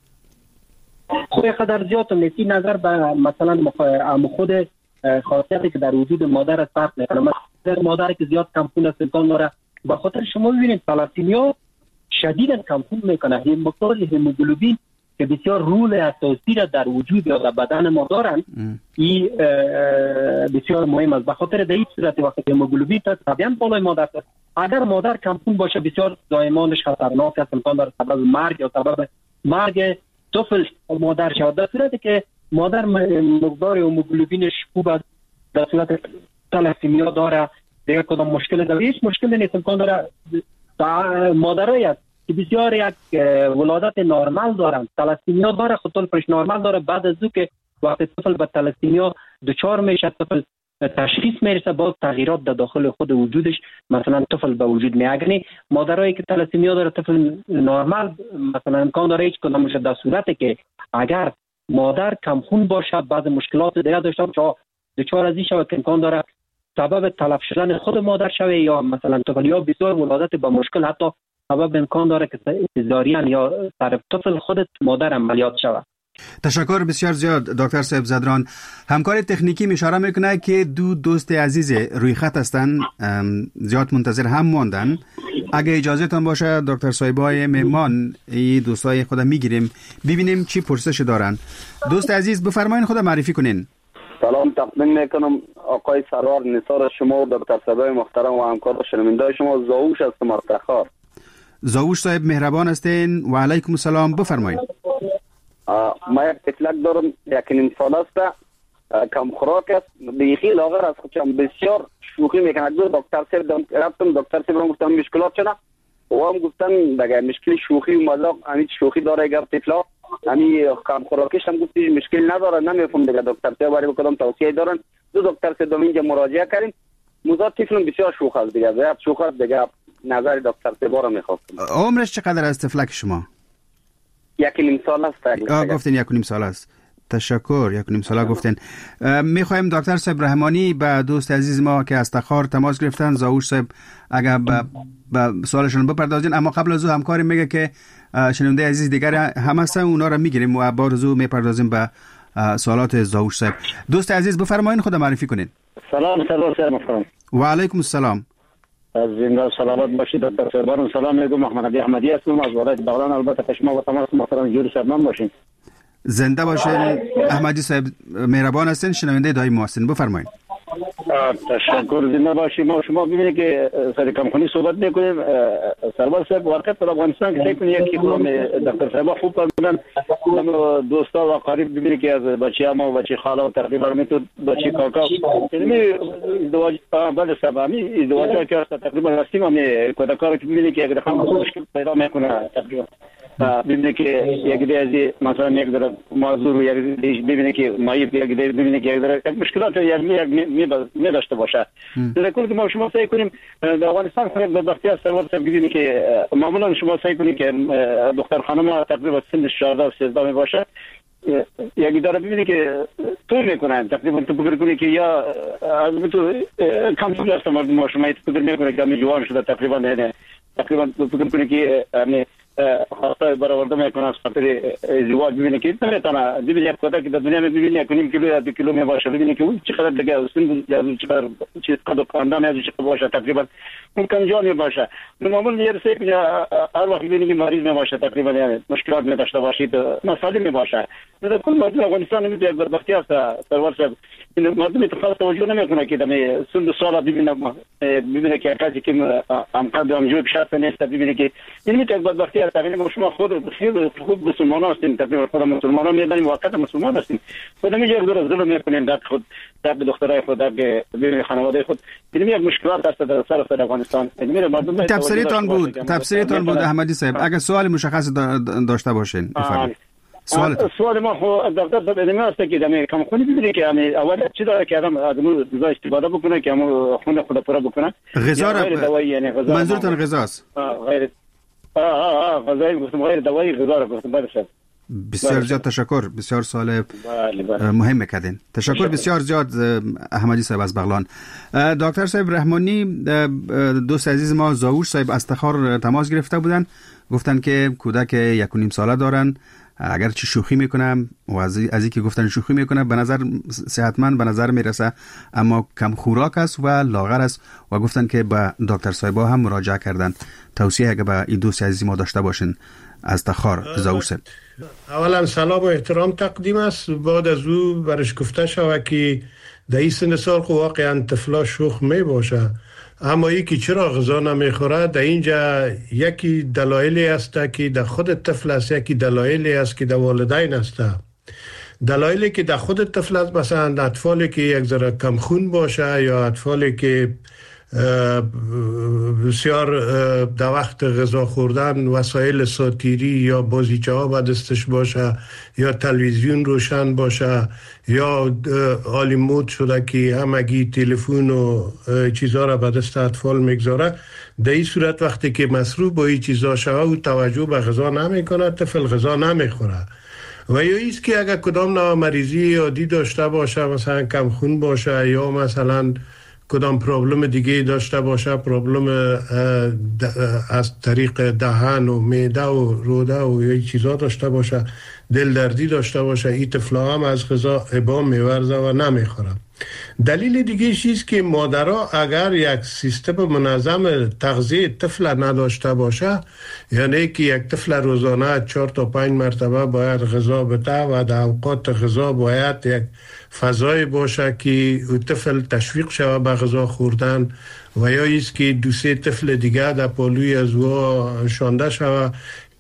خود قدر زیاد نیست. این نظر به مثلا خود خاصیتی که در وجود مادر است فرق میکنه. مثلا مادر که زیاد کم خون است امکان داره به خاطر شما ببینید تلاسیمیا شدیدا کم خون میکنه. این مقدار هموگلوبین که بسیار رول اساسی را در وجود یا در بدن ما دارن این بسیار مهم است. به خاطر در این صورت وقتی هموگلوبین طبیعاً بالای مادر است اگر مادر کم خون باشه بسیار زایمانش خطرناک است. امکان داره سبب مرگ یا سبب مرگ طفل مادر شود. در صورتی که مادر مقدار هموگلوبینش خوب است در صورت تلاسیمیا داره دیگه کدام مشکل داره هیچ مشکلی نیست. امکان داره مادرایی است که بسیار یک ولادت نرمال دارن تلاسیمیا داره خود طفلش نرمال داره بعد از که وقتی طفل به تلاسیمیا دچار میشه طفل تشخیص میرسه با تغییرات در داخل خود وجودش مثلا طفل به وجود میاد. مادرایی که تلاسیمیا داره طفل نرمال مثلا امکان داره هیچ کدام مشکل در صورتی که اگر مادر کم خون باشه بعض مشکلات دیگه داشته باشه دچار از این شود که امکان داره سبب تلف شدن خود مادر شوه یا مثلا طفل یا بسیار ولادت با مشکل حتی سبب امکان داره که سزارین یا طرف طفل خودت مادر عملیات شود. تشکر بسیار زیاد دکتر صاحب زدران. همکار تکنیکی اشاره میکنه که دو دوست عزیز روی خط هستن زیاد منتظر هم ماندن. اگه اجازه تان باشه دکتر صاحبای مهمان این دوستای خود میگیریم ببینیم چی پرسش دارن. دوست عزیز بفرمایید خود معرفی کنین. سلام تقدیم میکنم آقای سرور نثار شما و دکتر صاحبای محترم و همکار شنونده شما. زاوش هستم افتخار. زاوش صاحب مهربان هستین و علیکم السلام. بفرمایید. ما یک تفلک دارم یک انسان است کم خوراک است بیخی لاغر است خودم بسیار شوخی میکنه. دکتر صاحب رفتم دکتر صاحب گفتم مشکلات چنه و هم گفتن دیگه مشکل شوخی و مذاق همین شوخی داره گفت تفلا همین کم خوراکیش هم گفتی مشکل نداره، نمیفهم دیگه دکتر صاحب برای کدام توصیه دارن. دو دکتر صاحب اینجا مراجعه کردیم. موزاد طفل بسیار شوخ است دیگه، زیاد شوخ است دیگه. نظر دکتر صاحب رو میخواستم. عمرش چقدر است طفلک شما؟ 1.5 سال است. گفتین 1.5 سال است. تشکر. 1.5 ساله گفتین. میخوایم دکتر صاحب رحمانی به دوست عزیز ما که از تخار تماس گرفتن، زاوش صاحب، اگر به سوالشون بپردازین. اما قبل از او همکاری میگه که شنونده عزیز دیگر هم هستن، اونا رو میگیریم و بعد از او میپردازیم به سوالات زاوش صاحب. دوست عزیز بفرمایین، خود معرفی کنین. سلام محترم. و علیکم السلام. از زنده سلامت باشید دکتر صاحب. سلام میگم، محمد علی احمدی هستم از ولایت بغلان. البته شما و تمام محترم جوری صاحب باشین. زنده باشین. احمدی صاحب مهربان هستین، شنونده دائم ما هستین، بفرمایید. تشکر. زنده باشیم. شما ببینید که سر کمخونی صحبت میکنیم. سرور صاحب واقعا در افغانستان که فکر یکی دکتر صاحب خوب بودن، دوستا و قریب ببینید که از بچه ما و بچه خاله و تقریبا میتون بچه کاکا یعنی ازدواج بله سبامی ازدواج که تقریبا رسمی می کودکان که ببینید که اگر خام مشکل پیدا میکنه تقریبا ببینید که یک دیگه مثلا یک در معذور یک ببینید که مایب یک دیگه ببینید که یک در مشکلات می داشته باشه. در کل که ما شما سعی کنیم در افغانستان خود به بختیار سرور صاحب ببینید که معمولا شما سعی کنید که دختر خانم تقریبا سن 14 و 13 می باشه، یک اداره ببینید که طور میکنن تقریبا تو فکر کنید که یا از تو کم سال است مردم شما فکر میکنه که جوان شده تقریبا نه تقریبا فکر کنید که خاصه برآورده میکنه از خاطر ازدواج. ببینید که نمیتونه ببینید کودک که در دنیا میبینید که نیم کیلو یا 2 کیلو میباشه، ببینید که چقدر دیگه سن یا چقدر چیز قد خاندان از چقدر باشه تقریبا اون کم جان میباشه. معمولا یه سه هر وقت ببینید که مریض میباشه تقریبا یعنی مشکلات میداشته باشید مسائل میباشه. در کل مردم افغانستان میگه یک بدبختی است سرور صاحب. این مردم خاص توجه نمیکنه که در سن سال ببینه که کسی که امکان دارم جو شرط نیست، ببینه که این یک بدبختی است. ببینید شما خود خیلی خوب مسلمان هستین، تقریبا خود مسلمان ها میدونیم واقعا مسلمان هستین، خود میگه یک دور ظلم میکنین در خود در دخترای خود در ببینید خانواده خود. این یک مشکلات است در سر افغانستان. تفسیرتان بود احمدی صاحب. اگر سوال مشخص داشته باشین بفرمایید. سوال ما خو دکتر صاحب ادامه است که دم کم خونی ببینید که اول چی داره که آدم استفاده بکنه که خون خود پورا بکنه. غذا منظورتون غذاست؟ غیر غذایی گفتم، غیر دوایی غذا رو گفتم. باشه بسیار زیاد تشکر. بسیار سوال مهم کردین. تشکر بسیار زیاد احمدی صاحب از بغلان. دکتر صاحب رحمانی دوست عزیز ما زاوش صاحب از تخار تماس گرفته بودن، گفتن که کودک 1.5 ساله دارن، اگر چی شوخی میکنم و از اینکه گفتن شوخی میکنه به نظر صحتمند به نظر میرسه، اما کم خوراک است و لاغر است و گفتن که به دکتر صاحبا هم مراجعه کردن. توصیه اگه به این دوست عزیز ما داشته باشین از تخار زاوش صاحب. اولا سلام و احترام تقدیم است. بعد از او برش گفته شود که در این سن سال واقعا طفلا شوخ می باشه، اما یکی چرا غذا نمیخوره در اینجا یکی دلایلی است که در خود طفل است، یکی دلایلی است که در والدین است. دلایلی که در خود طفل است مثلا اطفالی که یک ذره کم خون باشه یا اطفالی که بسیار در وقت غذا خوردن وسایل ساتیری یا بازیچه ها به دستش باشه یا تلویزیون روشن باشه یا حالی مود شده که همگی تلفن و چیزها را به دست اطفال میگذاره، در این صورت وقتی که مصروف با این چیزها شده و توجه به غذا نمیکنه، طفل غذا نمیخوره. و یا ایست که اگر کدام نوع مریضی عادی داشته باشه، مثلا کم خون باشه یا مثلا کدام پرابلم دیگه داشته باشه، پرابلم از طریق دهن و معده و روده و یه چیزا داشته باشه، دل دردی داشته باشه، این طفلا هم از غذا ابا میورزه و نمیخوره. دلیل دیگه چیست که مادرها اگر یک سیستم منظم تغذیه طفل نداشته باشه، یعنی که یک طفل روزانه 4 تا 5 مرتبه باید غذا بده و در اوقات غذا باید یک فضای باشه که طفل تشویق شود به غذا خوردن و یا ایست که 2-3 طفل دیگه در پالوی از او شانده شود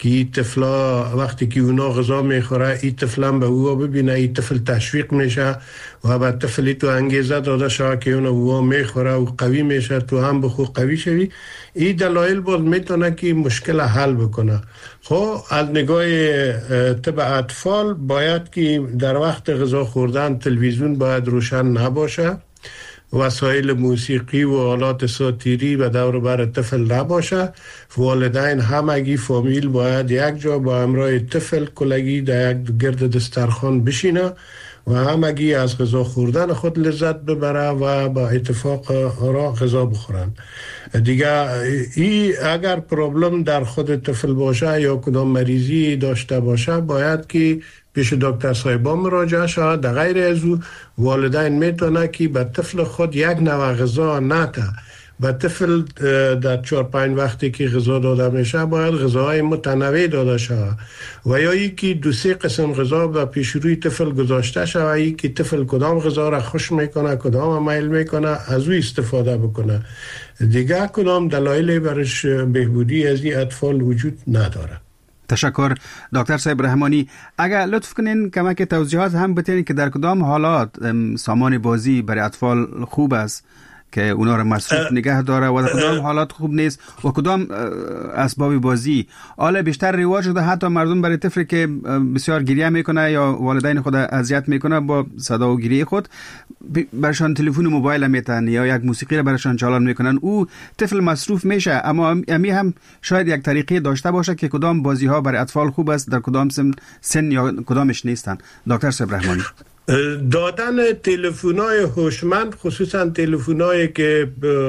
که این طفلا وقتی که اونا غذا میخوره این طفلا به او ببینه، این طفل تشویق میشه و به طفلی تو انگیزه داده شده که اونا میخوره و قوی میشه، تو هم بخو قوی شوی. این دلایل باز میتونه که مشکل حل بکنه. خب از نگاه طب اطفال باید که در وقت غذا خوردن تلویزیون باید روشن نباشه، وسایل موسیقی و آلات ساتیری و دور بر طفل نباشه. والدین همگی فامیل باید یک جا با همراه طفل کلگی در یک گرد دسترخوان بشینه و همگی از غذا خوردن خود لذت ببره و با اتفاق را غذا بخورن. دیگه اگر پرابلم در خود طفل باشه یا کدام مریضی داشته باشه باید که پیش دکتر صاحبان مراجعه شود. در غیر از او والدین میتونه که به طفل خود یک نوع غذا نده. به طفل در 4-5 وقتی که غذا داده میشه باید غذاهای متنوع داده شود و یا یکی 2-3 قسم غذا به پیش روی طفل گذاشته شود، یکی طفل کدام غذا را خوش میکنه کدام میل میکنه از او استفاده بکنه. دیگه کدام دلایلی برش بهبودی از این اطفال وجود نداره. تشکر دکتر صاحب رحمانی. اگر لطف کنین کمک توضیحات هم بتین که در کدام حالات سامان بازی برای اطفال خوب است که اونا رو مصروف نگه داره و در کدام حالات خوب نیست و کدام اسباب بازی حالا بیشتر رواج شده حتی مردم برای طفلی که بسیار گریه میکنه یا والدین خود اذیت میکنه با صدا و گریه خود برشان تلفن و موبایل میتن یا یک موسیقی رو برشان چالان میکنن، او طفل مصروف میشه. اما امی هم شاید یک طریقه داشته باشه که کدام بازی ها برای اطفال خوب است در کدام سن یا کدامش نیستن. دکتر صاحب رحمانی. دادن تلفن‌های هوشمند، خصوصا تلفن‌هایی که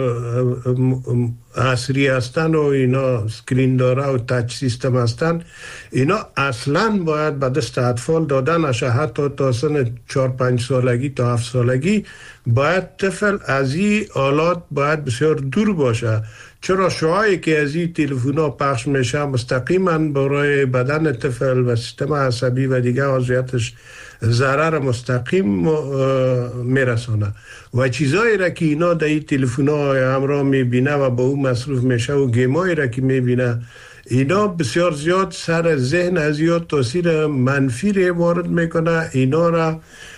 عصری هستن و اینا سکرین داره و تاچ سیستم هستن، اینا اصلا باید به دست اطفال دادن نشه. حتی تا سن 4-5 سالگی تا 7 سالگی باید طفل از این آلات باید بسیار دور باشه، چرا شعاعی که از این تلفن‌ها پخش میشه مستقیما برای بدن طفل و سیستم عصبی و دیگه عضویتش ضرر مستقیم میرسانه و چیزایی را که اینا در این تلفن‌ها همراه میبینه و با اون مصروف میشه و گیمایی را که میبینه، اینا بسیار زیاد سر ذهن از زیاد تاثیر منفی وارد میکنه. اینا را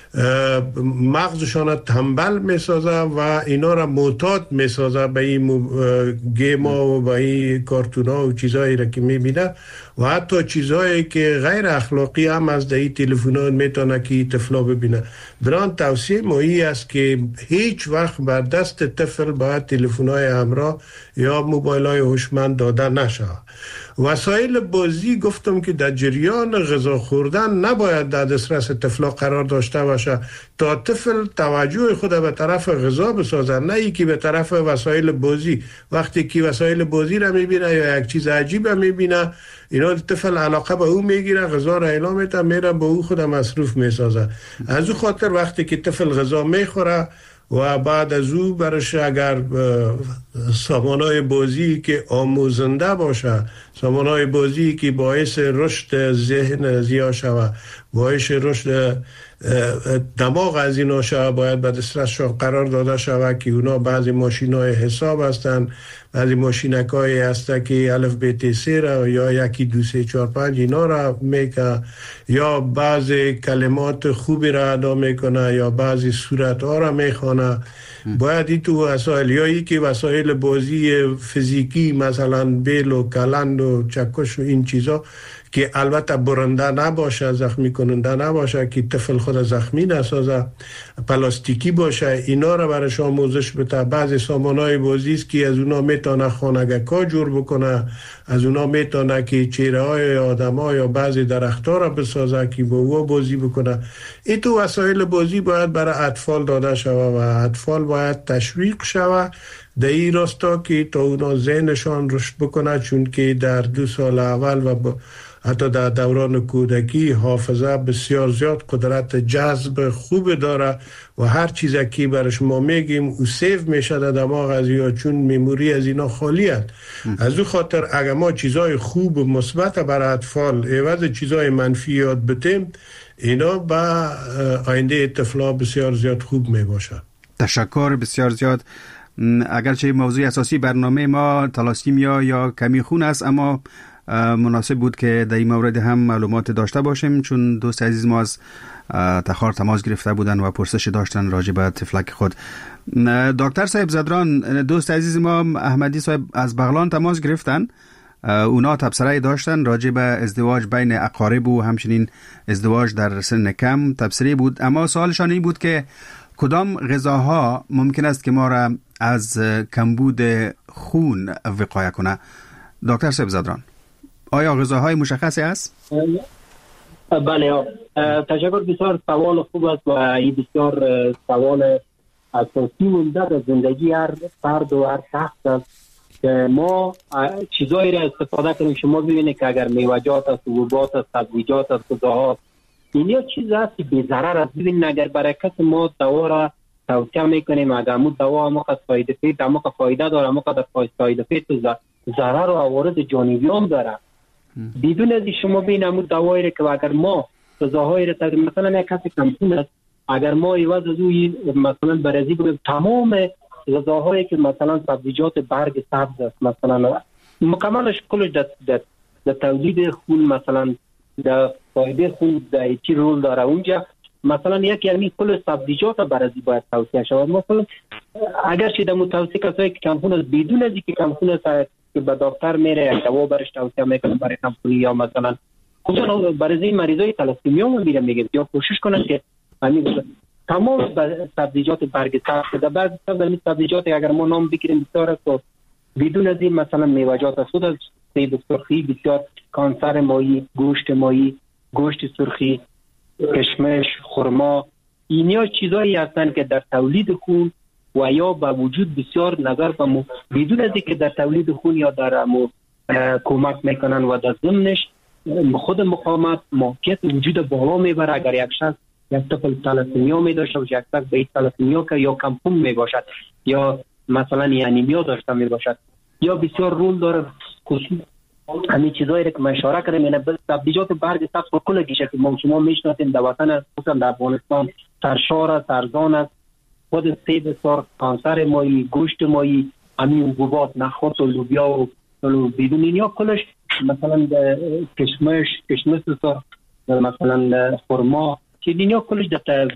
مغزشان تنبل میسازه و اینا را معتاد میسازه به این گیما و به این کارتونا و چیزایی را که میبینه و حتی چیزایی که غیر اخلاقی هم از این تلفن‌ها میتونه که طفلا ببینه. بران توصیه مایی است که هیچ وقت بر دست طفل باید تلفن‌های همراه یا موبایل‌های هوشمند داده نشه. وسایل بازی گفتم که در جریان غذا خوردن نباید در دسترس طفلا قرار داشته باشه تا طفل توجه خود به طرف غذا بسازه، نه ای که به طرف وسایل بازی. وقتی که وسایل بازی را میبینه یا یک چیز عجیب میبینه، اینا طفل علاقه به او میگیره، غذا را اعلام میده، میره به او خود مصروف میسازه. از او خاطر وقتی که طفل غذا میخوره و بعد از او برش اگر سامانهای بازی که آموزنده باشه، سامانهای بازی که باعث رشد ذهن زیاد شود، باعث رشد دماغ از اینا شود، باید به دسترس قرار داده شود که اونا بعضی ماشین‌های حساب هستن، بعضی ماشینک‌های هستن که الف ب ت س را یا 1 2 3 4 5 اینا را میکنه یا بعضی کلمات خوبی را ادا میکنه یا بعضی صورت‌ها را میخونه. باید این تو وسایل یا ای که وسایل بازی فیزیکی مثلا بیل و کلند و چکش و این چیزا که البته برنده نباشه، زخمی کننده نباشه، که طفل خود زخمی نسازه، پلاستیکی باشه، اینا را برش آموزش بده. بعضی سامانهای بازی است که از اونا میتونه خانگکا جور بکنه، از اونا میتونه که چهره های آدم ها یا بعضی درخت ها را بسازه که با او بازی بکنه. این تو وسایل بازی باید برای اطفال داده شود و اطفال باید تشویق شود در این راستا که تا اونا ذهنشان رشد بکنه، چون که در 2 سال اول و حتی در دوران کودکی حافظه بسیار زیاد قدرت جذب خوب داره و هر چیز که برش ما میگیم او سیو میشه در دماغ از یا، چون میموری از اینا خالی است. از او خاطر اگر ما چیزای خوب و مثبت برای اطفال عوض چیزای منفی یاد بدیم، اینا به آینده طفلا بسیار زیاد خوب میباشه. تشکر بسیار زیاد. اگرچه موضوع اساسی برنامه ما تالاسیمیا یا کمی خون است، اما مناسب بود که در این مورد هم معلومات داشته باشیم، چون دوست عزیز ما از تخار تماس گرفته بودن و پرسش داشتن راجع به تفلک خود. دکتر صاحب زدران، دوست عزیز ما احمدی صاحب از بغلان تماس گرفتن. اونا تبصره داشتن راجع به ازدواج بین اقارب و همچنین ازدواج در سن کم تبصره بود، اما سوالشان این بود که کدام غذاها ممکن است که ما را از کمبود خون وقایه کنه؟ دکتر صاحب زدران، آیا غذاهای مشخصی است؟ بله، تشکر. بسیار سوال خوب است و این بسیار سوال اساسی مونده در زندگی هر فرد و هر شخص است که ما چیزایی را استفاده کنیم. شما ببینید که اگر میوه‌جات است، حبوبات است، سبزیجات است، غذاها، این چیز است که بی ضرر است. ببینید اگر برای کس ما دوا را توصیه میکنیم، اگر مو دوا موقع فایده داره، موقع در فایده فیت ضرر و عوارض جانبی هم داره. بدون از شما ببینید مو دوایی که اگر ما غذاهایی را مثلا یک کسی کمخون است، اگر ما عوض از او مثلا برازی بگیم تمام غذاهایی که مثلا سبزیجات برگ سبز است، مثلا مکملش کلش در تولید خون، مثلا در فایده خون در چی رول داره اونجا، مثلا یک یعنی کل سبزیجات برازی باید توصیه شود. مثلا اگر چه در توصیه کسایی که کمخون است، بدون از اینکه کمخون است که به دکتر میره دوا برش توصیه میکنه برای کمخونی، یا مثلا برای مریضای تلاسیمیا میگه یا کوشش کنن که تمام سبزیجات برگ سبز در برگ سبز سبزیجات اگر ما نام بگیریم بسیار است و بدون از این مثلا میوه‌جات است، خود از سیب سرخی بسیار، کانسر ماهی، گوشت ماهی، گوشت سرخی، کشمش، خرما، اینیا چیزایی هستند که در تولید خون و یا به وجود بسیار نظر به بدون از اینکه در تولید خون یا در کمک میکنن و در ضمنش خود مقاومت موقعیت وجود بالا میبره. اگر یک شخص یک طفل تلاسیمیا می داشته باشه، یک شخص به تلاسیمیا که یا کمخون می باشد یا مثلا انیمیا داشته می باشد، یا بسیار رول داره همین چیزایی که من اشاره کردم. یعنی سبزیجات برگ سبز و کل گیشه که ما شما میشناسیم در وطن خصوصا در افغانستان سرشار است، ارزان است. خود سیب سرخ، کانسر ماهی، گوشت ماهی، همین حبوبات، نخود و لوبیا و بدون اینیا کلش، مثلا کشمش سرخ، مثلا خرما، که اینیا کلش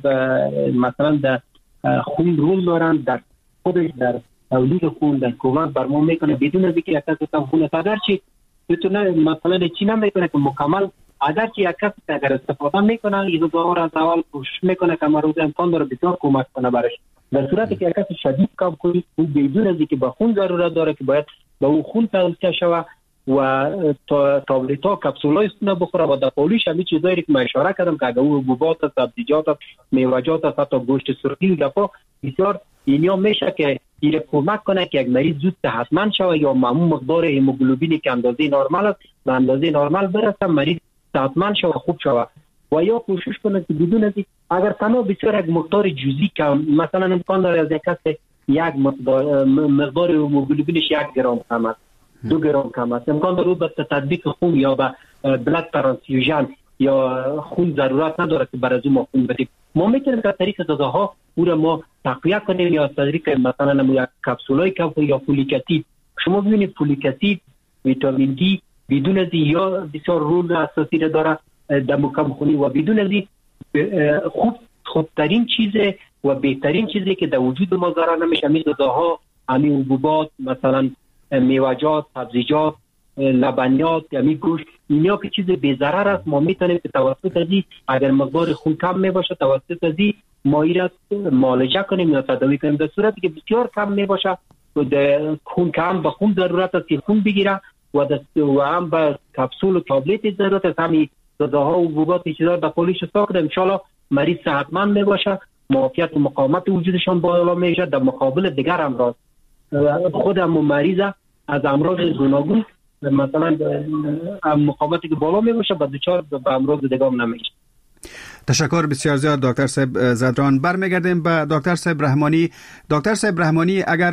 مثلا در خون رول دارن، در خودش در تولید خون، در کمک بر ما میکنه. بدون از اینکه یک کسی کم خون است، اگرچه بتونه مثلا چی نمیکنه که مکمل، اگرچه یک کسی اگر استفاده میکنه این غذاها را از اول کوشش میکنه که روز امکان داره بسیار کمک کنه برش. در صورتی که یک کسی شدید کم خونی، او بدون از اینکه به خون ضرورت داره که باید به اون خون توصیه شود و تابلت ها کپسولای استونه بخوره و در پولیش همین چیزایی که من اشاره کردم که اگر او حبوبات، سبزیجات، میوه‌جات، حتی گوشت سرخی دفعه بسیار اینیا میشه که این کمک کنه که یک مریض زود صحتمند شود یا معمول مقدار هموگلوبینی که اندازه نرمال است به اندازه نرمال برسه، مریض صحتمند شود، خوب شود. و یا کوشش کنه که بدون از اگر تنها بسیار یک مقدار جزئی که مثلا امکان داره از یک کس یک مقدار هموگلوبینش 1 گرم کم است، 2 گرم کم است، امکان داره به تطبیق خون یا به بلاد ترانسفیوژن یا خون ضرورت نداره که برای ما خون بدیم. ما میتونیم که طریق غذاها او را ما تقویه کنیم یا طریق مثلا یک کپسولای کافی یا فولیک اسید. شما ببینید فولیک اسید، ویتامین دی بدون از یا بسیار رول اساسی داره در کم خونی و بدون از خوبترین چیز و بهترین چیزی که در وجود ما ضرر نمیشه همین غذاها، همین حبوبات، مثلا میوه‌جات، سبزیجات، لبنیات، یعنی گوشت، اینا که چیز بی ضرر است. ما میتونیم که توسط ازی اگر مقدار خون کم می باشه توسط ازی مایع را معالجه کنیم یا تداوی کنیم. در صورتی که بسیار کم می باشه و خون کم به خون ضرورت است که خون بگیره و هم به کپسول و تابلت ضرورت است. همین غذاها و حبوبات چیزا در پولیش ساخته ان شاء الله مریض صحتمند می باشه، معافیت و مقاومت وجودشان بالا میشه. در مقابل دیگر امراض خودم مریض از امراض گوناگون مثلا مقاومتی که بالا می باشه با دچار به امراض دیگه نمیشه. تشکر بسیار زیاد دکتر صاحب زدران. برمیگردیم به دکتر صاحب رحمانی. دکتر صاحب رحمانی، اگر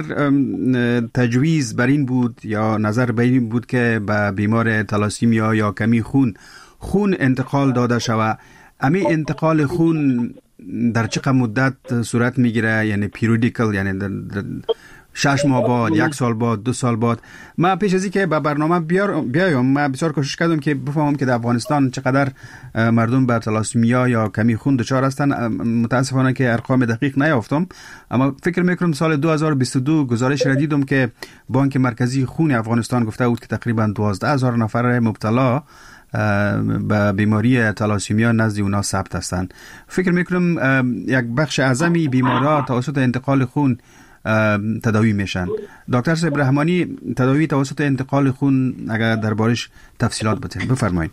تجویز بر این بود یا نظر بر این بود که به بیمار تلاسیمیا یا کمی خون انتقال داده شود، امی انتقال خون در چقدر مدت صورت میگیره؟ یعنی پیریودیکل، یعنی 6 ماه بعد، 1 سال بعد، 2 سال بعد. من پیش از اینکه به برنامه بیایم من بسیار کوشش کردم که بفهمم که در افغانستان چقدر مردم بر تلاسیمیا یا کمی خون دچار هستند. متاسفانه که ارقام دقیق نیافتم، اما فکر میکنم سال 2022 گزارش را دیدم که بانک مرکزی خون افغانستان گفته بود که تقریبا 12,000 نفر مبتلا به بیماری تلاسیمیا نزد اونا ثبت هستند. فکر میکنم یک بخش اعظمی بیمارا توسط انتقال خون تداوی میشن. دکتر صاحب رحمانی، تداوی توسط انتقال خون اگر دربارش تفصیلات بتین بفرمایید.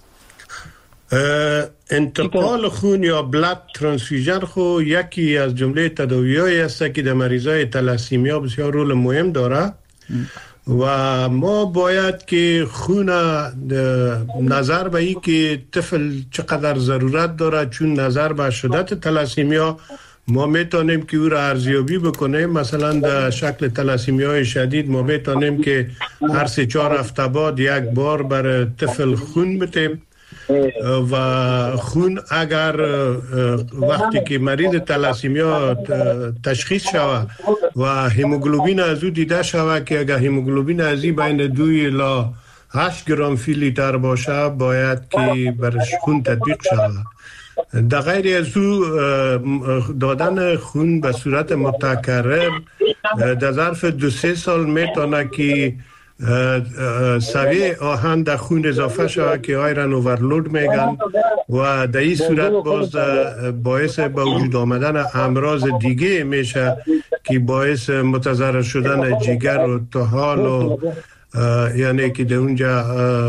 انتقال خون یا بلاد ترانسفیوژن خو یکی از جمله تداوی‌هایی است که در مریضای تلاسیمیا بسیار رول مهم داره و ما باید که خون نظر به این که طفل چقدر ضرورت داره، چون نظر به شدت تلاسیمیا ما میتونیم که او را ارزیابی بکنیم. مثلا در شکل تلاسیمیای شدید ما میتونیم که هر 3-4 هفته بعد یک بار بر طفل خون بدیم و خون اگر وقتی که مریض تلاسیمیا تشخیص شود و هموگلوبین از او دیده شود که اگر هموگلوبین از این بین 2 الی 8 گرم فی لیتر باشه باید که برش خون تطبیق شود. در غیر از او دادن خون به صورت متکرر در ظرف 2-3 سال میتونه که سویه آهن در خون اضافه شود که آیرن اوورلود میگن و در این صورت باز باعث به وجود آمدن امراض دیگه میشه که باعث متضرر شدن جگر و طحال و یعنی که در اونجا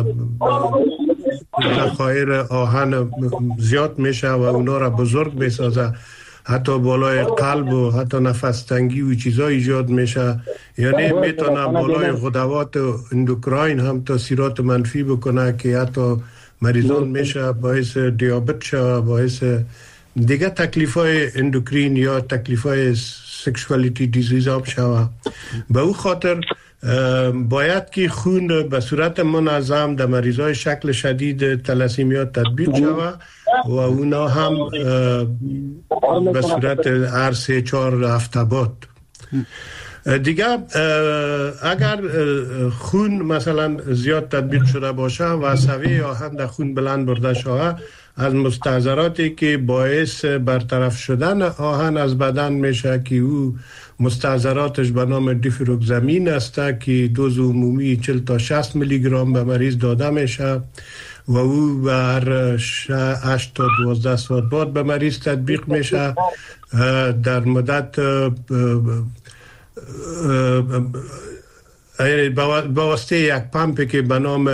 ذخایر آهن زیاد میشه و اونا را بزرگ میسازه، حتی بالای قلب و حتی نفس تنگی و چیزا ایجاد میشه، یعنی میتونه بالای غدوات اندوکراین هم تاثیرات منفی بکنه که حتی مریضان میشه باعث دیابت شوه، باعث دیگه تکلیفای اندوکرین یا تکلیفای سکشوالیتی دیزیز هم شوه. به او خاطر باید که خون به صورت منظم در مریضای شکل شدید تلاسیمیا تطبیق شود و اونا هم به صورت هر 3-4 هفته بعد. دیگه اگر خون مثلا زیاد تطبیق شده باشه و سویه آهن در خون بلند برده شود، از مستحضراتی که باعث برطرف شدن آهن از بدن میشه که او مستحضراتش به نام دیفروکسامین است که دوز عمومی 40 تا 60 میلی گرم به مریض داده میشه و او بر 8 تا 12 ساعت بعد به مریض تطبیق میشه. در مدت با واسطه یک پمپی که به نام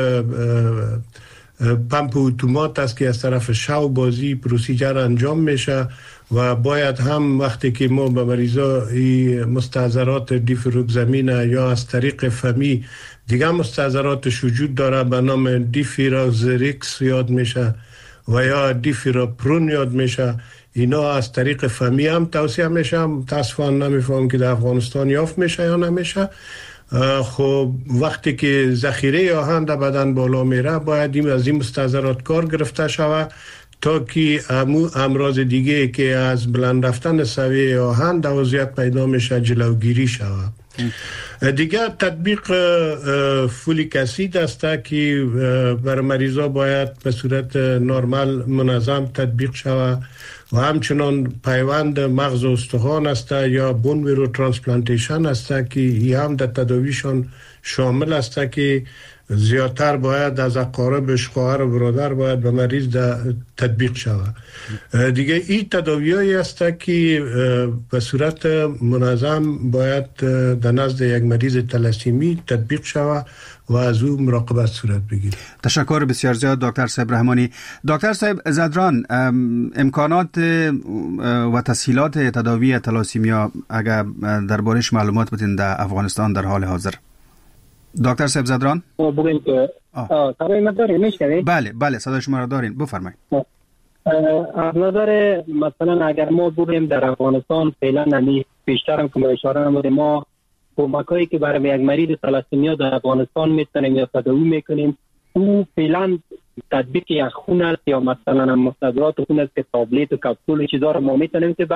پمپ اتومات است که از طرف شو بازی پروسیجر انجام میشه و باید هم وقتی که ما به مریضا مستحضرات دیفروکسامین یا از طریق فمی دیگه مستحضراتش وجود داره به نام دیفیراکسریکس یاد میشه و یا دیفیراپرون یاد میشه، اینا از طریق فمی هم توصیه میشه. متاسفانه نمیفهم که در افغانستان یافت میشه یا نمیشه. خب وقتی که ذخیره آهن در بدن بالا میره باید از این مستحضرات کار گرفته شود تا که امراض دیگه که از بلند رفتن سویه آهن در وضعیت پیدا میشه جلوگیری شود. دیگه تطبیق فولیک اسید است که بر مریضا باید به صورت نرمال منظم تطبیق شود و همچنان پیوند مغز و استخوان است یا بون میرو ترانسپلانتیشن است که این هم در تداویشان شامل است که زیادتر باید از اقاربش خواهر و برادر باید به مریض تطبیق شود. دیگه این تداویایی است که به صورت منظم باید در نزد یک مریض تلاسیمی تطبیق شود و از او مراقبت صورت بگیرد. تشکر بسیار زیاد دکتر صاحب رحمانی. دکتر صاحب زدران، امکانات و تسهیلات تداوی تلاسیمیا اگر دربارش معلومات بدین در افغانستان در حال حاضر. دکتر صاحب زدران بگویم که صدای من دارین میشنوید؟ بله صدای شما را دارین، بفرمایید. از نظر مثلا اگر ما بگویم در افغانستان فعلا نمی بیشتر هم که اشاره نمودیم ما کمکایی که برای یک مریض تلاسیمیا در افغانستان میتونیم یا تداوی میکنیم او فعلا تطبیق یک خون است یا مثلا مستحضرات خون است که تابلت و کپسول چیزا رو ما میتونیم که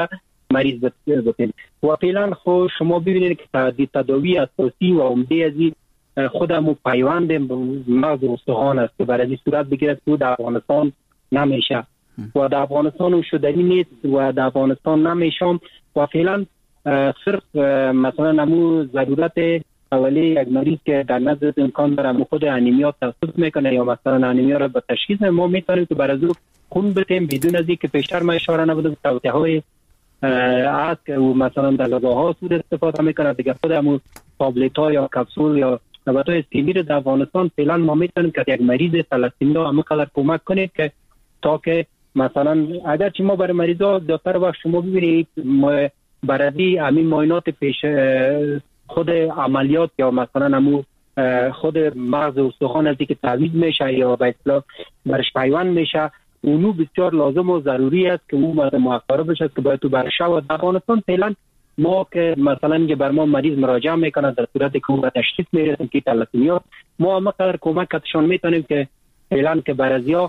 مریض بتین. و فعلا خود شما ببینید که تداوی اساسی و عمده ازی خودمو پیوند مغز و استخوان است که برای صورت بگیرد که در افغانستان نمیشه و در افغانستان شدنی نیست و در افغانستان نمیشم و فعلا صرف مثلا نمو ضرورت اولی یک مریض که در نظر امکان داره خود انیمیا توسط میکنه یا مثلا انیمیا را به تشخیص ما میتونیم که برای خون بتیم بدون از اینکه پیشتر ما اشاره نبودم توصیه های است که مثلا در لباها سود استفاده میکنه دیگه خودمون تابلت ها یا کپسول یا نبات های استیمیر در افغانستان فعلا ما میتونیم که یک مریض تلاسیمیا همینقدر کمک کنیم که تا که مثلا اگر چی ما برای مریضا دکتر وقت شما ببینید برای همین معاینات پیش خود عملیات یا مثلا همو خود مغز و استخوان از که تعویض میشه یا به اصطلاح برش پیوند میشه اونو بسیار لازم و ضروری است که اون موفر بشه که باید تو برش و در افغانستان فعلا ما که مثلا که بر ما مریض مراجعه میکنه در صورت که اون به تشخیص میرسیم که تلاسیمیا ما هم قدر کمکشان میتونیم که فعلا که برازیا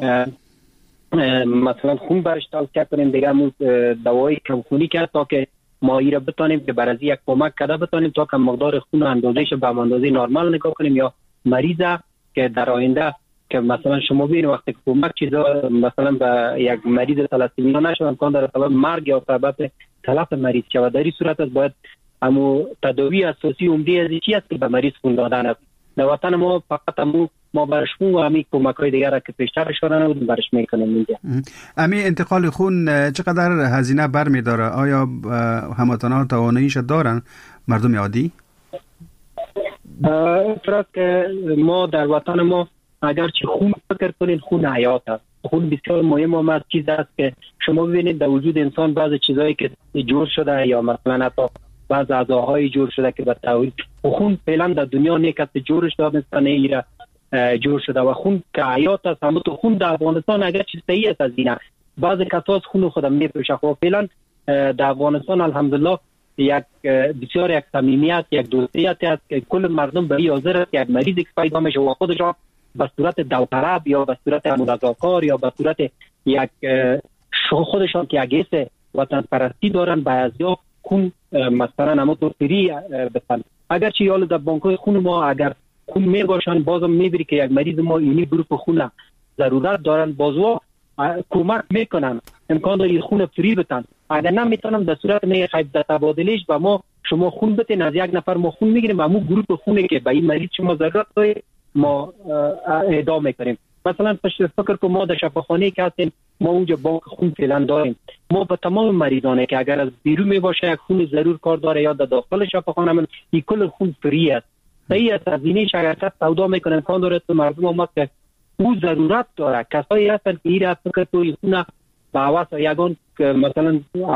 مثلا خون برش توصیه کنیم دیگه دوایی کمخونی کرد تا که ما ایره بتانیم که برازی یک کمک کده بتانیم تا که مقدار خون و اندازهش به اندازه نرمال نگاه کنیم یا مریضه که در آینده که مثلا شما ببینید وقتی کمک چیزا مثلا به یک مریض تلاسیمیا نشه امکان داره سبب مرگ یا سبب تلف مریض شود. در این صورت است باید همو تداوی اساسی عمده از چی است که به مریض خون دادن است. در وطن ما فقط ما برش خون و همین کمک‌های دیگر که پیشتر اشاره نبودیم برش میکنیم اینجا. همین انتقال خون چقدر هزینه برمی‌داره؟ آیا هموطنان تواناییش دارن مردم عادی؟ فرض که ما در وطن ما اگر چی خون فکر کنید خون حیات است. خون بسیار مهم و چیز است که شما ببینید در وجود انسان بعضی چیزایی که جور شده یا مثلا حتی بعض اعضاهای جور شده که به تولید خون فعلا در دنیا نیکت جورش داد مثلا ایره جور شده و خون که حیات است. همون تو خون در افغانستان اگر چیز صحیح است از اینه بعضی کساس خون خودم میپوشه و فعلا در افغانستان الحمدلله یک بسیار یک صمیمیت یک دوستیت است که کل مردم به این حاضر است یک مریض که پیدا میشه و خودشان به صورت داوطلب یا به صورت رضاکار یا به صورت یک خودشان که یک حس وطن پرستی دارن بعضیا خون مثلا همون تو فری بسن. اگر چی یال در بانک‌های خون ما اگر خون می باشن بازم میبری که یک مریض ما اینی گروپ خون ضرورت دارن بازوا کمک میکنن امکان داره خون فری بتن. اگر نمیتونم در صورت نه خیب در تبادلش و ما شما خون بتین از یک نفر ما خون میگیریم و همون گروپ خونه که به این مریض شما ضرورت داره ما اهدا میکنیم. مثلا فکر که ما در شفاخانه که هستیم ما اونجا بانک خون فعلا داریم. ما به تمام مریضانه که اگر از بیرون می باشه یک خون ضرور کار داره یا در داخل شفاخانه من این کل خون فری است. صحیح است از اینه شاید سودا میکنن کار داره تو مردم ما که او ضرورت داره. کسایی هستن که ایره فکر توی خونه به عوض یگان مثلا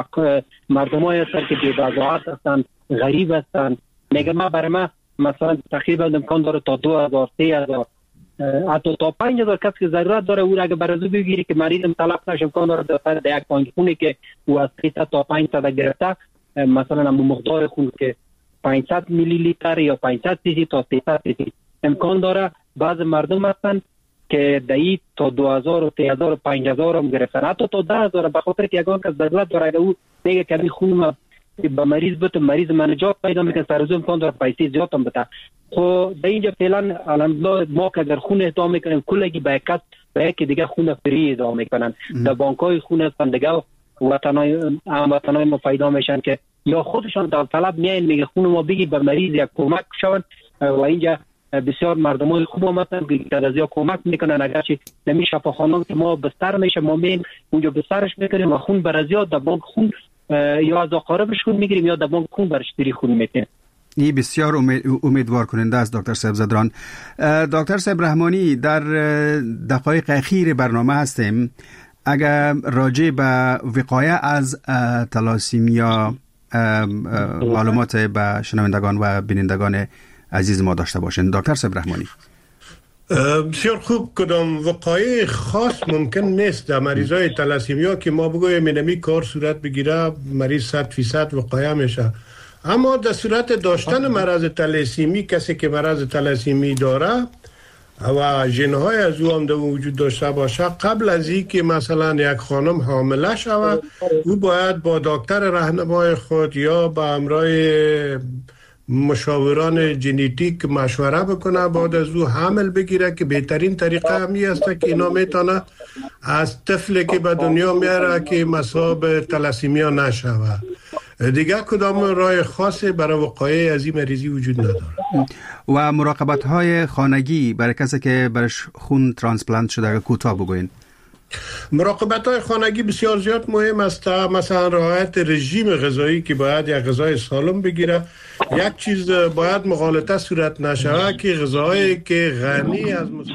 مردمایی هستن که بی‌وضاحت هستن غریب هستن میگه ما برای ما مثلا تقریبا امکان داره تا 2000 3000 حتی تا 5000 کسی که ضرورت داره او را اگه برازو بگیری که مریضم طلب نشه امکان داره در یک پانگ خونه که او از 300 تا 500 گرفته مثلا همون مقدار خون که 500 میلی لیتر یا 500 cc تا 300 cc امکان داره. بعض مردم هستن که دایی تا 2000 و 3000 و 5000 هم گرفتن حتی تا 10000 به خاطر که یگان که ضرورت داره اگه او میگه که این خون ما به مریض بده مریض من نجات پیدا میکنه سرزو امکان داره پیسې زیات هم بده. خو در اینجا فعلا الحمدلله ما که اگر خون اهدا میکنیم کلگی به یک به یک دیگه خون فری اهدا میکنن در بانک‌های خون هستن دیگه وطنای ما پیدا میشن که یا خودشان داوطلب میاین میگه خون ما بگی به مریض یک کمک شون و اینجا بسیار مردمای خوب آمدن که از یا کمک میکنن. اگرچه نمی شفاخانه که ما بستر میشه ما مین اونجا بسترش میکنیم و خون بر از یا در بانک خون یا از اقاربش خون میگیریم یا در بانک خون برش دری خون میکنیم. این بسیار امیدوار کننده است دکتر صاحب زدران. دکتر صاحب رحمانی در دقایق اخیر برنامه هستیم. اگر راجع به وقایه از تلاسیمیا معلومات به شنوندگان و بینندگان عزیز ما داشته باشین دکتر صاحب رحمانی. بسیار خوب. کدام وقایع خاص ممکن نیست در مریضای تلاسیمیا که ما بگویم اینمی کار صورت بگیره مریض 100% وقایع میشه. اما در صورت داشتن مرض تلاسیمی کسی که مرض تلاسیمی داره و ژن‌های از او هم در وجود داشته باشه، قبل از اینکه مثلا یک خانم حامله شود، او باید با دکتر راهنمای خود یا با همراه مشاوران ژنتیک مشوره بکنه، بعد از او حمل بگیره که بهترین طریقه همی است که اینا میتونه از طفلی که به دنیا میاره که مصاب تلاسیمیا نشود. دیگه کدام راه خاصی برای وقایع از این مریضی وجود نداره. و مراقبت های خانگی برای کسی که برش خون ترانسپلانت شده کوتاه بگوین. مراقبت های خانگی بسیار زیاد مهم است، مثلا رعایت رژیم غذایی که باید یک غذای سالم بگیره. یک چیز باید مغالطه صورت نشود که غذاهایی که غنی از